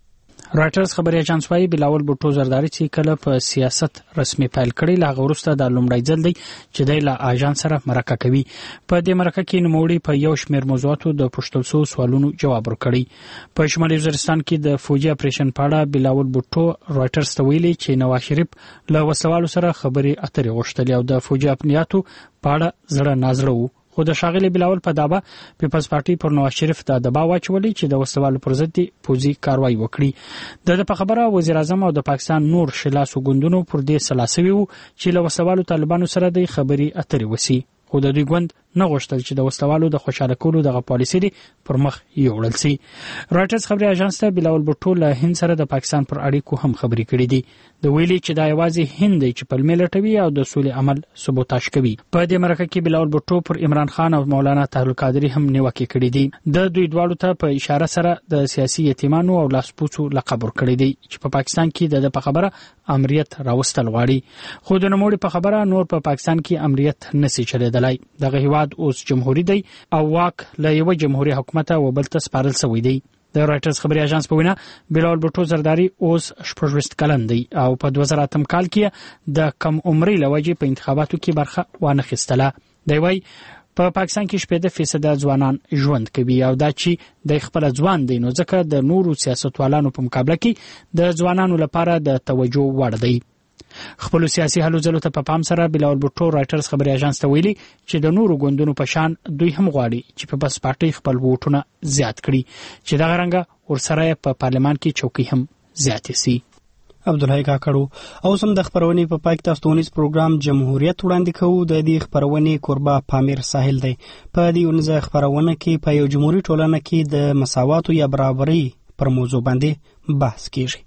رایټرز خبري اژانس وايي بلاول بوټو زرداری چې کله په سیاست رسمي پیل کړی لا غوړسته د لومړی ځل دی چې د لا اژانس سره مرکه کوي. په دې مرکه کې نوموړي په یو شمېر موضوعاتو د پوښتل شو سوالونو جواب ورکړي. په شمالي وزیرستان کې د فوجي اپریشن په اړه بلاول بوټو رایټرز ته ویلي چې نواز شریف له وسوالو سره خبري اترې غوښتلې او د فوجي امنیتو په اړه زړه نازړه وو. خو د ښاغلي بلاول په دعوه پیپلز پارټي پر نواز شریف د دباو اچولې چې د وسوالو پر ضد پوځي کاروایی وکړي. د په خبره وزیر اعظم او د پاکستان نور شلاسو ګوندونو پر دې سلاسوي وو چې له وسوالو طالبانو سره د خبري اترې وسی. خو د دوی ګوند نه غوښتل چې د وسوالو د خوشاله کولو دغه پالیسي دی پر مخ یوړل سي. رایټرز خبري اژانس ته بلاول بوټو له هند سره د پاکستان پر اړیکو هم خبري کړې دي. د ویلي چې دا یوازې هند دی چې پلمې لټوي او د سولې عمل سبوتاژ کوي. په دې مرکه کې بلاول بوټو پر عمران خان او مولانا طاهر القادری هم نیوکې کړې دي. د دوی دواړو ته په اشاره سره د سیاسي یتیمانو او لاسپوڅو لقب ورکړی دی چې په پاکستان کې د په خبره امریت راوستل غواړي. خو د نوموړي په خبره نور په پاکستان کې امریت نسی چلیدلای. دغه هیواد اوس جمهوریت دی او واک له یو جمهوریت حکومت او بل ته سپارل شوی دی. د رایټرز خبري اژانس په وینا بلاول بوټو زرداری اوس شپږ کلن دی او په دوه زره اتم کال کې د کم عمرۍ لوجې په انتخاباتو کې برخه وانه خستله. دی وای په پاکستان کې شپږ فیصد ځوانان ژوند کوي او دا چې د خپل ځوان دی نو ځکه د نورو سیاستوالانو په مقابله کې د ځوانانو لپاره د توجه وړ دی. خپل سیاسي هلو ځلو ته په پام سره بلاول بوټو رایټرز خبري اژانس ته ویلي چې د نورو ګوندونو په شان دوی هم غواړي چې په بس پارټي خپل ووټونه زیات کړي چې دا غرنګه ورسره په پارلمان کې چوکۍ هم زیات سي. عبدالحی کاکړو او سم د خبرونې په پاک تاسونیز پروګرام جمهوریت وړاندې کوو. د دې خبرونې کوربه پامیر ساحل دی. په دې ونځه خبرونه کې په یو جمهوریت ټولنه کې د مساوات یا برابرۍ پر موضوع باندې بحث کیږي.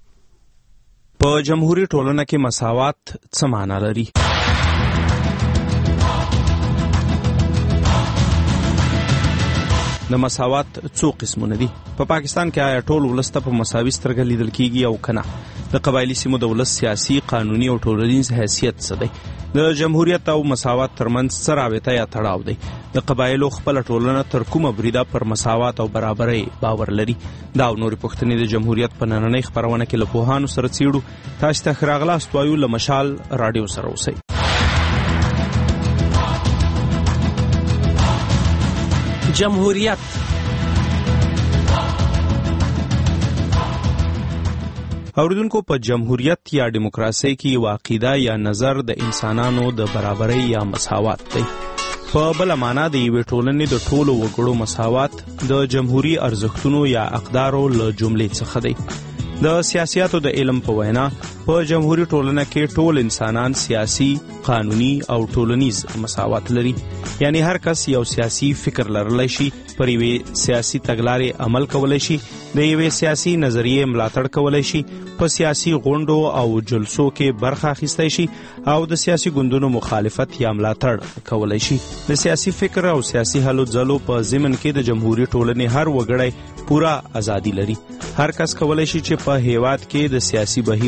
په جمهوریت ټولنه کې مساوات څه معنی لري؟ د مساوات څو قسمونه دي؟ په پاکستان کې آیا ټول ولس ته په مساوي سترګه لیدل کیږي او کنه؟ د قبایلی سیمو د ولس سیاسي، قانوني او ټولنیز حیثیت څه دی؟ د جمهوریت او مساوات ترمنځ څه رابطه یا تړاو دی؟ د قبایلو خپل ټولنه تر کومه بریده پر مساوات او برابرۍ باور لري؟ دا او نورې پوښتنې د جمهوریت په نننۍ خبرونه کې له پوهانو سره څیړو. تاسو ته ښه راغلاست وایو له مشال راډیو سره اوسئ. جمهوریت اوریدونکو په جمهوریت یا دیموکراسي کې یو عقیده یا نظر د انسانانو د برابرۍ یا مساوات دی. په بل معنا د یوې ټولنې د ټولو وګړو مساوات د جمهوریت ارزښتونو یا اقدارو له جملې څخه دی. د سیاستو د علم په وینا په جمهوریت ټولنه کې ټول انسانان سیاسي، قانوني او ټولنیز مساوات لري. یعنی هر کس یو سیاسي فکر لرلی شي، پر یوې سیاسي تګلارې عمل کولی شي، د یوې سیاسي نظریې ملاتړ کولی شي، په سیاسي غونډو او جلسو کې برخه اخیستی شي او د سیاسي ګوندونو مخالفت یا ملاتړ کولی شي. د سیاسي فکر او سیاسي هلو ځلو په ضمن کې د جمهوریت ټولنې هر وګړی پورا ازادي لري. هر کس کولی شي چې په هیواد کې د سیاسي بهیر برخه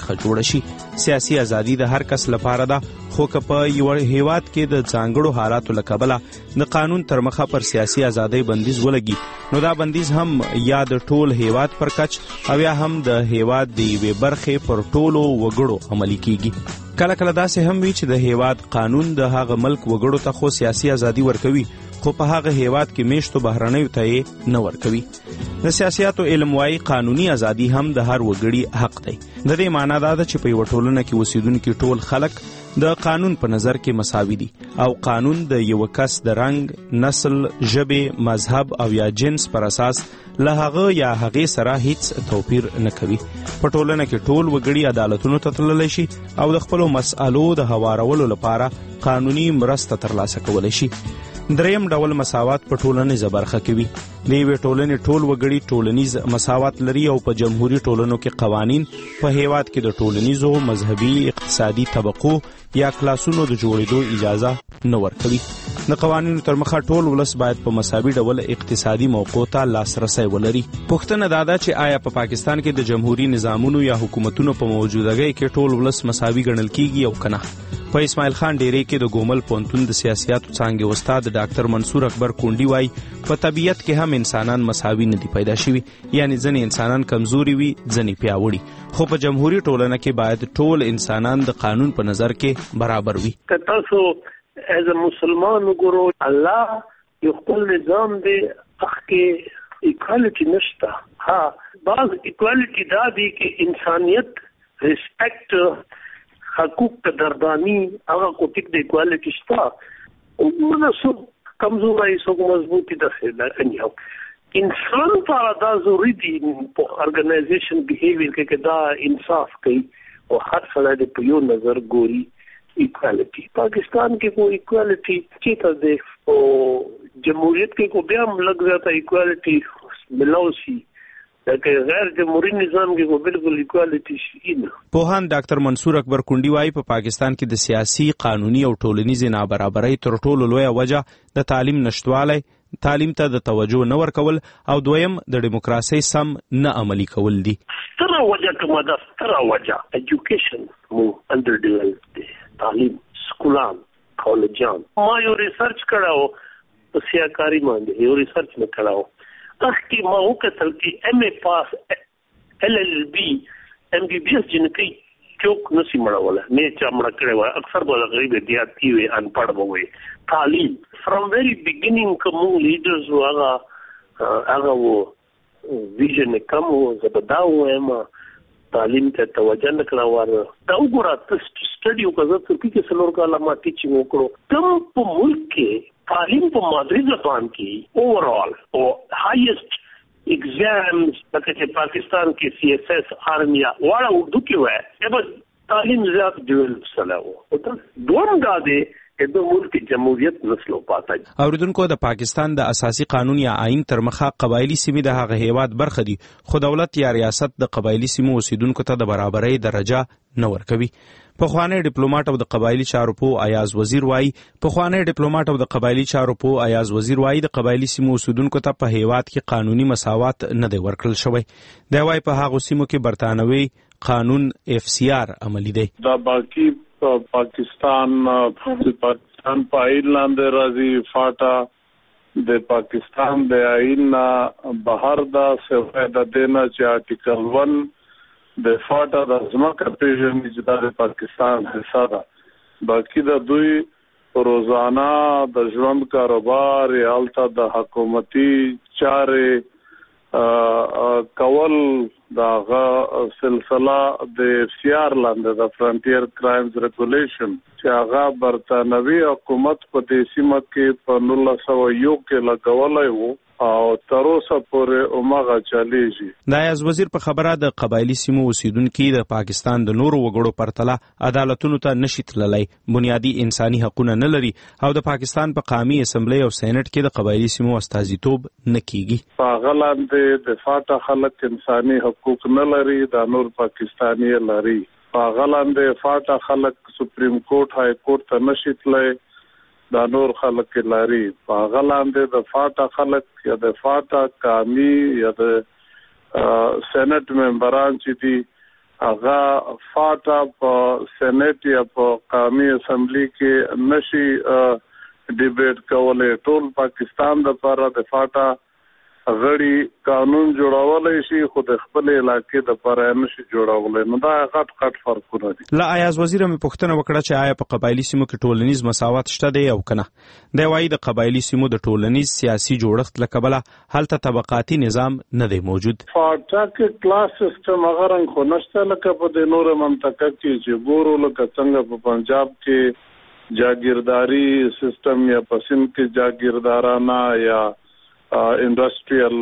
برخه جوړ شي. سیاسي ازادي د هر کس لپاره ده، خو که په یو هیواد کې د ځانګړو حالاتو له کبله د قانون تر مخه پر سیاسي ازادۍ بندیز ولګي، نو دا بندیز هم یا د ټول هیواد پر کچ او یا هم د هیواد د یوې برخې پر ټولو وګړو عملي کیږي. کله کله داسې هم وي چې د هیواد قانون د هغه ملک وګړو ته خو سیاسي ازادي ورکوي، خو په هغه هیواد کې میشتو بهرنیو ته یې نه ورکوي. د سیاسیاتو علم وايي قانوني ازادي هم د هر وګړي حق دی. د دې معنی دا ده چې په یوه ټولنه کې اوسیدونکي ټول خلک د قانون په نظر کې مساوي دي او قانون د یو کس د رنګ، نسل، ژبې، مذهب او یا جنس پر اساس له هغه یا هغې سره هیڅ توپیر نه کوي. په ټولنه کې ټول وګړي عدالتونو ته تللی شي او د خپلو مسألو د هوارولو لپاره قانوني مرسته ترلاسه کولی شي. دریم ډول مساوات په ټولنیزه برخه کې وي. د یوې ټولنې ټول وګړي ټولنیز مساوات لري او په جمهوري ټولنو کې قوانین په هیواد کې د ټولنیزو، مذهبي، اقتصادي طبقو یا کلاسونو د جوړېدو اجازه نه ورکوي. د قوانینو تر مخه ټول ولس باید په مساوي ډول اقتصادي موقعو ته لاسرسی ولري. پوښتنه دا ده چې آیا په پاکستان کې د جمهوري نظامونو یا حکومتونو په موجودګۍ کې ټول ولس مساوي ګڼل کیږي او که نه؟ په اسماعیل خان ډیری کې د ګومل پوهنتون د سیاسیاتو څانګې استاد ډاکټر منصور اکبر کونډي وایي په طبیعت کې هم انسانان مساوي نه دي پیدا شوي، یعنی ځینې انسانان کمزوري وي، ځینې پیاوړي، خو په جمهوري ټولنه کې باید ټول انسانان د قانون په نظر کې برابر وي. که تاسو از مسلمان وګورو، الله یو خپل نظام دی، هغه کې ایکوالټي نشته. ها بعض ایکوالټي دا دی چې انسانیت، ریسپیکټ، حقوق قدردانی، هغه کو ټیک د ایکوالټي شته. مناسب کمزوري څوک مضبوطی ده څه نه یو انسان لپاره دا ضروري دي په ارګنایزیشن بیهیویر کې کې دا انصاف کوي او هر څه د په یو نظر ګوري. ایکوالټي پاکستان کې کوئی ایکوالټي چیرته ده او جمهوریت کې کو بیا لګ زیاته ایکوالټي ملوسی، لکه غیر جمهوری نظام کې کو بالکل ایکوالټي شي نه. پوهان ډاکټر منصور اکبر کونډي وايي په پاکستان کې د سیاسي، قانوني او ټولنیز نابرابرۍ تر ټولو لویه وجه د تعلیم نشټوالی، تعلیم ته د توجه نه ورکول او دویم د دیموکراسۍ سم نه عملي کول دي. ستره وجه کومه ده؟ ستره وجه ایجوکیشن مو انډر ډیولپډ دی. تعلیم، سکولان، کالجان. ما یو ریسرچ کړاو په سیاکاری باندې، یو ریسرچ نه کړاو. اخکې ما وکتل چې ایم ای پاس، ایل ایل بی، ایم بی بی ایس جنکۍ چوک نسی مړوله، نه چا مړه کړی وای، اکثر به د غریب دیهاتي وي، انپړ به وي. تعلیم فرام ویری بیګینینګ که مونږ لیډرز وو هغه هغه وو ویژن یې کم وو، زه به دا ووایم تعلیم ته توجه نه کړه واره. دا وګوره ته سټډي وکړه، زه ترکي کې څلور کاله ما ټیچینګ وکړو. کوم په ملک کې تعلیم په مادری زبان کې اوورال او هایست ایگزامز لکه چې پاکستان کې سی ایس ایس، آرمیا واړه اردو کې وای، بس تعلیم زیات ډیولپ سره وو. دوم دا دی چې د ملک جمهوریت نسلو پاتای. اوریدونکو، د پاکستان د اساسي قانون یا آئین تر مخه قبایلی سیمې د هغه هیواد برخه دي، خو دولت یا ریاست د قبایلی سیمو اوسیدونکو ته د برابرۍ درجه نه ورکوي. پخوانی ډیپلوماټ او د قبایلی چارو پوه ایاز وزیر وایي پخوانی ډیپلوماټ او د قبایلی چارو پوه ایاز وزیر وایي د قبایلی سیمو اوسیدونکو ته په هیواد کې قانوني مساوات نه دی ورکړل شوی. دی وایي په هغو سیمو کې برتانوي قانون اف سی آر عملي دی. دا باقي پاکستان پاکستان په آئین لاندې راځي. فاټا د پاکستان د آئین بهر دا سوای د دینا چې آرټیکل ون د فاټا د ځمکه پیژنې چې دا د پاکستان حصہ ده. باقي د دوی روزانه د ژوند کاروبار یا الته د حکومتي چارې کول داغه سلسله د اف سی آر لاندې د فرنټیر کرایمز ریګولیشن چې هغه برتانوي حکومت په دې سیمه کې په نولس سوه یو کې لګولی وو او تر اوسه پورې هماغه چلیږي. د ایاز وزیر په خبره د قبایلی سیمو اوسیدونکي د پاکستان د نورو وګړو پرتله عدالتونو ته نشي تللی، بنیادي انساني حقونه نه لري او د پاکستان په قومي اسمبلی او سینټ کې د قبایلی سیمو استازیتوب نه کیږي. په هغه لاندې د فاټا خلک انساني حقوق نه لري، د نور پاکستاني لري. په هغه لاندې فاټا خلک سپریم کورټ، های کورټ ته نشي تللی، دا نور خلک لري. په هغه لاندې د فاټا خلک یا د فاټا قومي یا د سینټ ممبران چې دي هغه فاټا په سېنات یا په قومي اسمبلی کې نشي ډیبیټ کولای. ټول پاکستان د لپاره د فاټا غړي قانون جوړولای شي خو د خپل علاقې د لپاره نشي جوړولای. نو دا غټ غټ فرقونه دي. لا ایاز وزیر مې پوښتنه وکړه چې آیا په قبایلی سیمو کې ټولنیز مساوات شته دی او کنه. دا وایي د قبایلی سیمو د ټولنیز سیاسي جوړښت لکبله هلته طبقاتي نظام نه دی موجود. فاټا کې کلاس سیستم هغه رنګ خو نشته لکه په د نور منطقه کې چې ګورو لکه څنګه په پنجاب کې جاگیرداری سیستم یا په سند کې جاگیردارانه یا انډستریال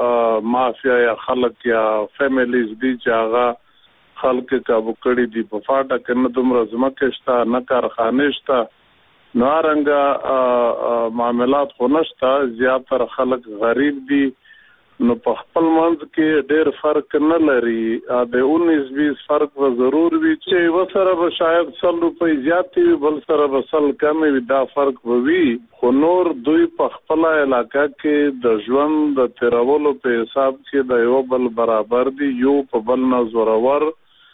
مافیا یا خلک یا فیملیز دي چې هغه خلک کابو کړي دي. په فاټا کې نه دومره ځمکه شته نه کارخانه شته نو رنګه معاملات خو نشته. زیاتره خلک غریب دي نو په خپل منځ کې ډېر فرق نه لري. د انیس بیس فرق به ضرور وي چې یو سره به شاید سل روپۍ زیات وي بل سره به سل کم وي. دا فرق به وي خو نور دوی په خپل علاقه کې د ژوند د تیرولو په حساب کې د یو بل برابر دي. یو په بل نه زورور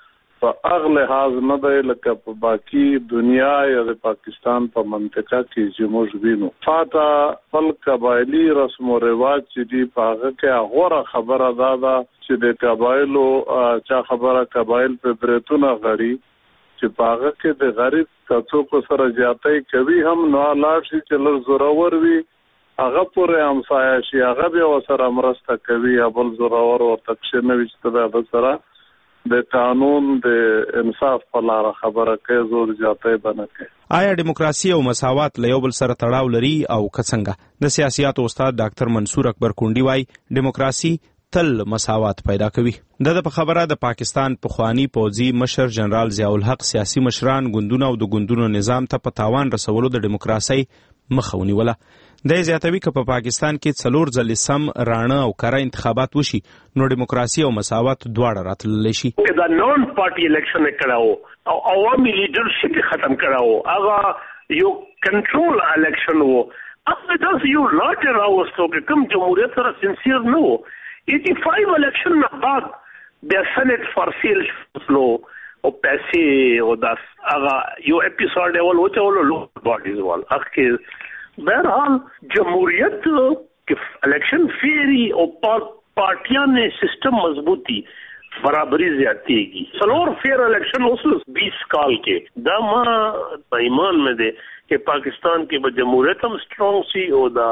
په هغه لحاظ نه دی لکه په باقي دنیا یا د پاکستان په منطقه کې چې موږ وینو. فاټا خپل قبایلی رسم او رواج چې دي په هغه کې غوره خبره دا ده چې د قبایلو چا خبره قبایل په بریتونه غړي چې په هغه کې د غریب څوک سره زیاتۍ کوي هم نو لاړ شي چې لږ زورور وي هغه پورې همسایه شي هغه به ورسره مرسته کوي یا بل زورور ورته کښېنوي چې د سره د قانون د انصاف په لار خبره کوي زور زیاتۍ بنه کوي. آیا دیموکراسي او مساوات له یو بل سره تړاو لري او کڅنګه؟ د سیاست استاد ډاکټر منصور اکبر کونډي وايي دیموکراسي تل مساوات پیدا کوي. د په خبره د پاکستان پخوانی پوځي مشر جنرال ضیاء الحق سیاسي مشران ګوندونه او د ګوندونو نظام ته په تاوان رسولو د دیموکراسي مخه ونیوله. د زیاتوي که په پاکستان کې څلور ځلې سم رانه او کره انتخابات وشي نو دیموکراسي او مساوات دواړه راتللی شي. دا نون پارټي الیکشن کړهو او عوامي لیډرشپ ختم کړهو هغه یو کنټرول الیکشن وو. هغه تاسو یو لاټ راوستو چې کوم جمهوریت سره سنسیر نه وو. پنځه الیکشن نه بعد د سنټ فار سیل فلو او پیسې او داس هغه یو اپیسوډ ول وته ول لو باډیز ول اخر بهرحال جمهوریت کې الیکشن فیری او پارټیان نے سسٹم مضبوطی برابری زیاتیږي. څلور فیر الیکشن اوس بیس کال کې دا ما ایمان مې ده چې پاکستان کې به جمهوریت هم سترونګ سی او دا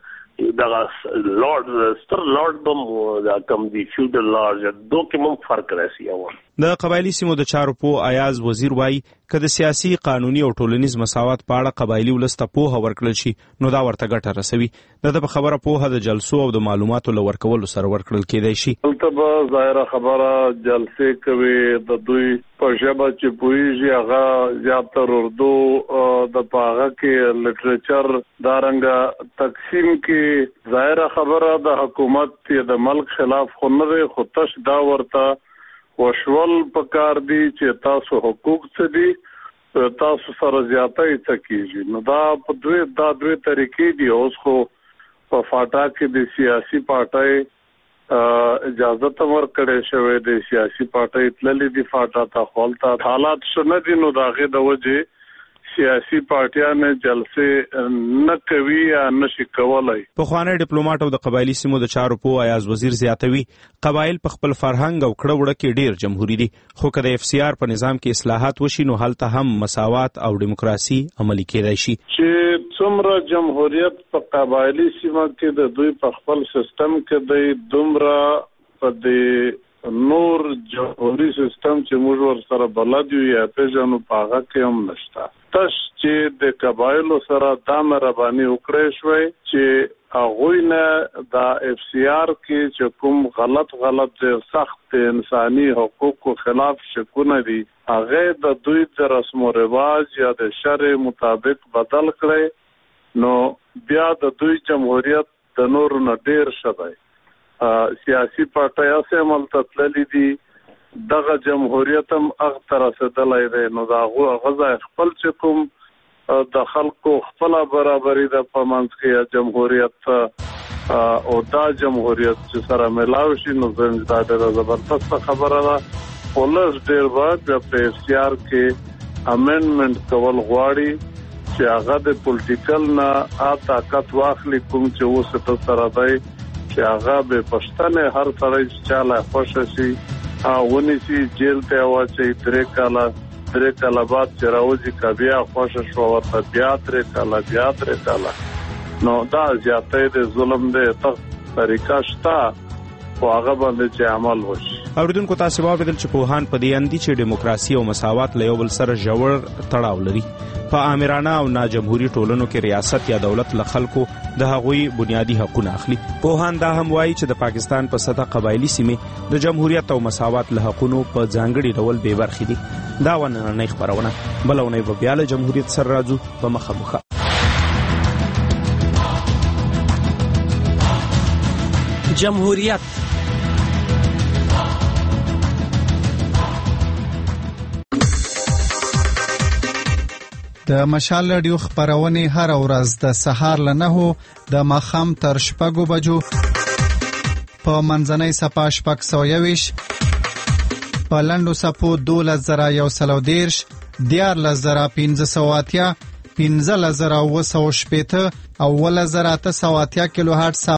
دا لارډ ستر لارډ بم دا کم دی فیوډل لارډ دوه کې مم فرق راسي. اول د قبایلی سیمو د چارو په ایاز وزیر وای که د سیاسي قانوني او ټولنیز مساوات په اړه قبایلی ولسته په ورکړل شي نو دا ورته ګټه رسوي. د په خبره په د جلسو او د معلوماتو لور کولو سره ورکړل کېدای شي. البته ظاهره خبره جلسې کوي د دوی په ژبه چې پوهیږي هغه زیاتره اردو د پاغه کې لټریچر دارنګه تقسیم کې ظاهره خبره د حکومت د ملک خلاف خو نه دی خو تش دا ورته وشول پکار دي چې تاسو حقوق څه دي تاسو سره زیاتۍ څه کیږي. نو دا په دوی دا دوی طریقې دي. اوس خو په فاټا کې د سیاسي پارټۍ اجازه ته ورکړې شوې د سیاسي پارټۍ تللې دي فاټا ته خپلتا حالات شنه دي نو داغه د وجه سیاسي پارټیان جلسه نه کوي یا نشي کولای. په خوانه ډیپلوماټ او د قبایلی سیمو د چارو په ایاز وزیر زیاتوي قبایل په خپل فرهنګ او کړه وړه کې ډیر جمهوریت دي خو کله اف سی آر په نظام کې اصلاحات وشي نو هلته هم مساوات او دیموکراسي عملی کېدای شي. چې څومره جمهوریت په قبایلی سیمو کې د دوی په خپل سیستم کې د دومره په د نور جمهوری سیستم چې موږ ور سره بلد یو یا پیژنو پاغه کې هم نشته. تش چې د قبایلو سره دا مهرباني وکړې شوې چې هغوی نه د اف سی آر کې چې کوم غلط غلط د سخت انساني حقوقو خلاف شکونه دي هغه د دوی د رسم او رواج یا د شرع مطابق بدل کړي نو بیا د دوی جمهوریت د نور نه ډیر شوی. سیاسي پارټۍ اسه عمل تطللی دي دغه جمهوریت هم اغ تر رسیدلای دی نو دا غوځه خپل چې کوم د خلکو خپل برابرۍ د پمنځ کې جمهوریت او دا جمهوریت چې سره ملاوي شي نو زموږ د زبردست خبره ده پولیس ډیر وخت په اف سی آر کې امندمنت کول غواړي چې هغه د پولیټیکل نه آ طاقت واخلي کوم چې اوس ته سره دی چې هغه به پښتنه هر سړی چاله خوشی شي ها ونیسي جیل ته واچي درې کاله درې کاله بعد چې راوځي کبیا خوشی شو ورته بیا درې کاله بیا درې کاله نو دا زیاتې د ظلم د طریقه شته خو هغه باندې چې عمل وشي. اوریدونکو تاسو واوریدل چې پوهان په دې اندي چې دیموکراسي او مساوات له یو بل سره ژور تړاو لري. په آمرانه او نا جمهوریت ټولنو کې ریاست یا دولت له خلکو د هغوی بنیادی حقوقونه اخلي. پوهان دا هم وایي چې د پاکستان په سطح قبایلی سیمې د جمهوریت او مساوات له حقوقو په ځانګړي ډول بې برخې دي. دا ونه نه خبرونه بلونه په بیا له جمهوریت سره راځو په مخه مخه. جمهوریت د مشال رادیو خبرونه هر ورځ د سهار له نهو د ماښام تر شپږو بجو په منځنۍ صفه شپږ سوه یویش په لنډو صفو دولس زره یو سل او دېرش دیارلس زره پنځه سوه اتیا پنځلس زره اوه سوه شپېته او اوولس زره اته سوه اتیا کیلو هرټز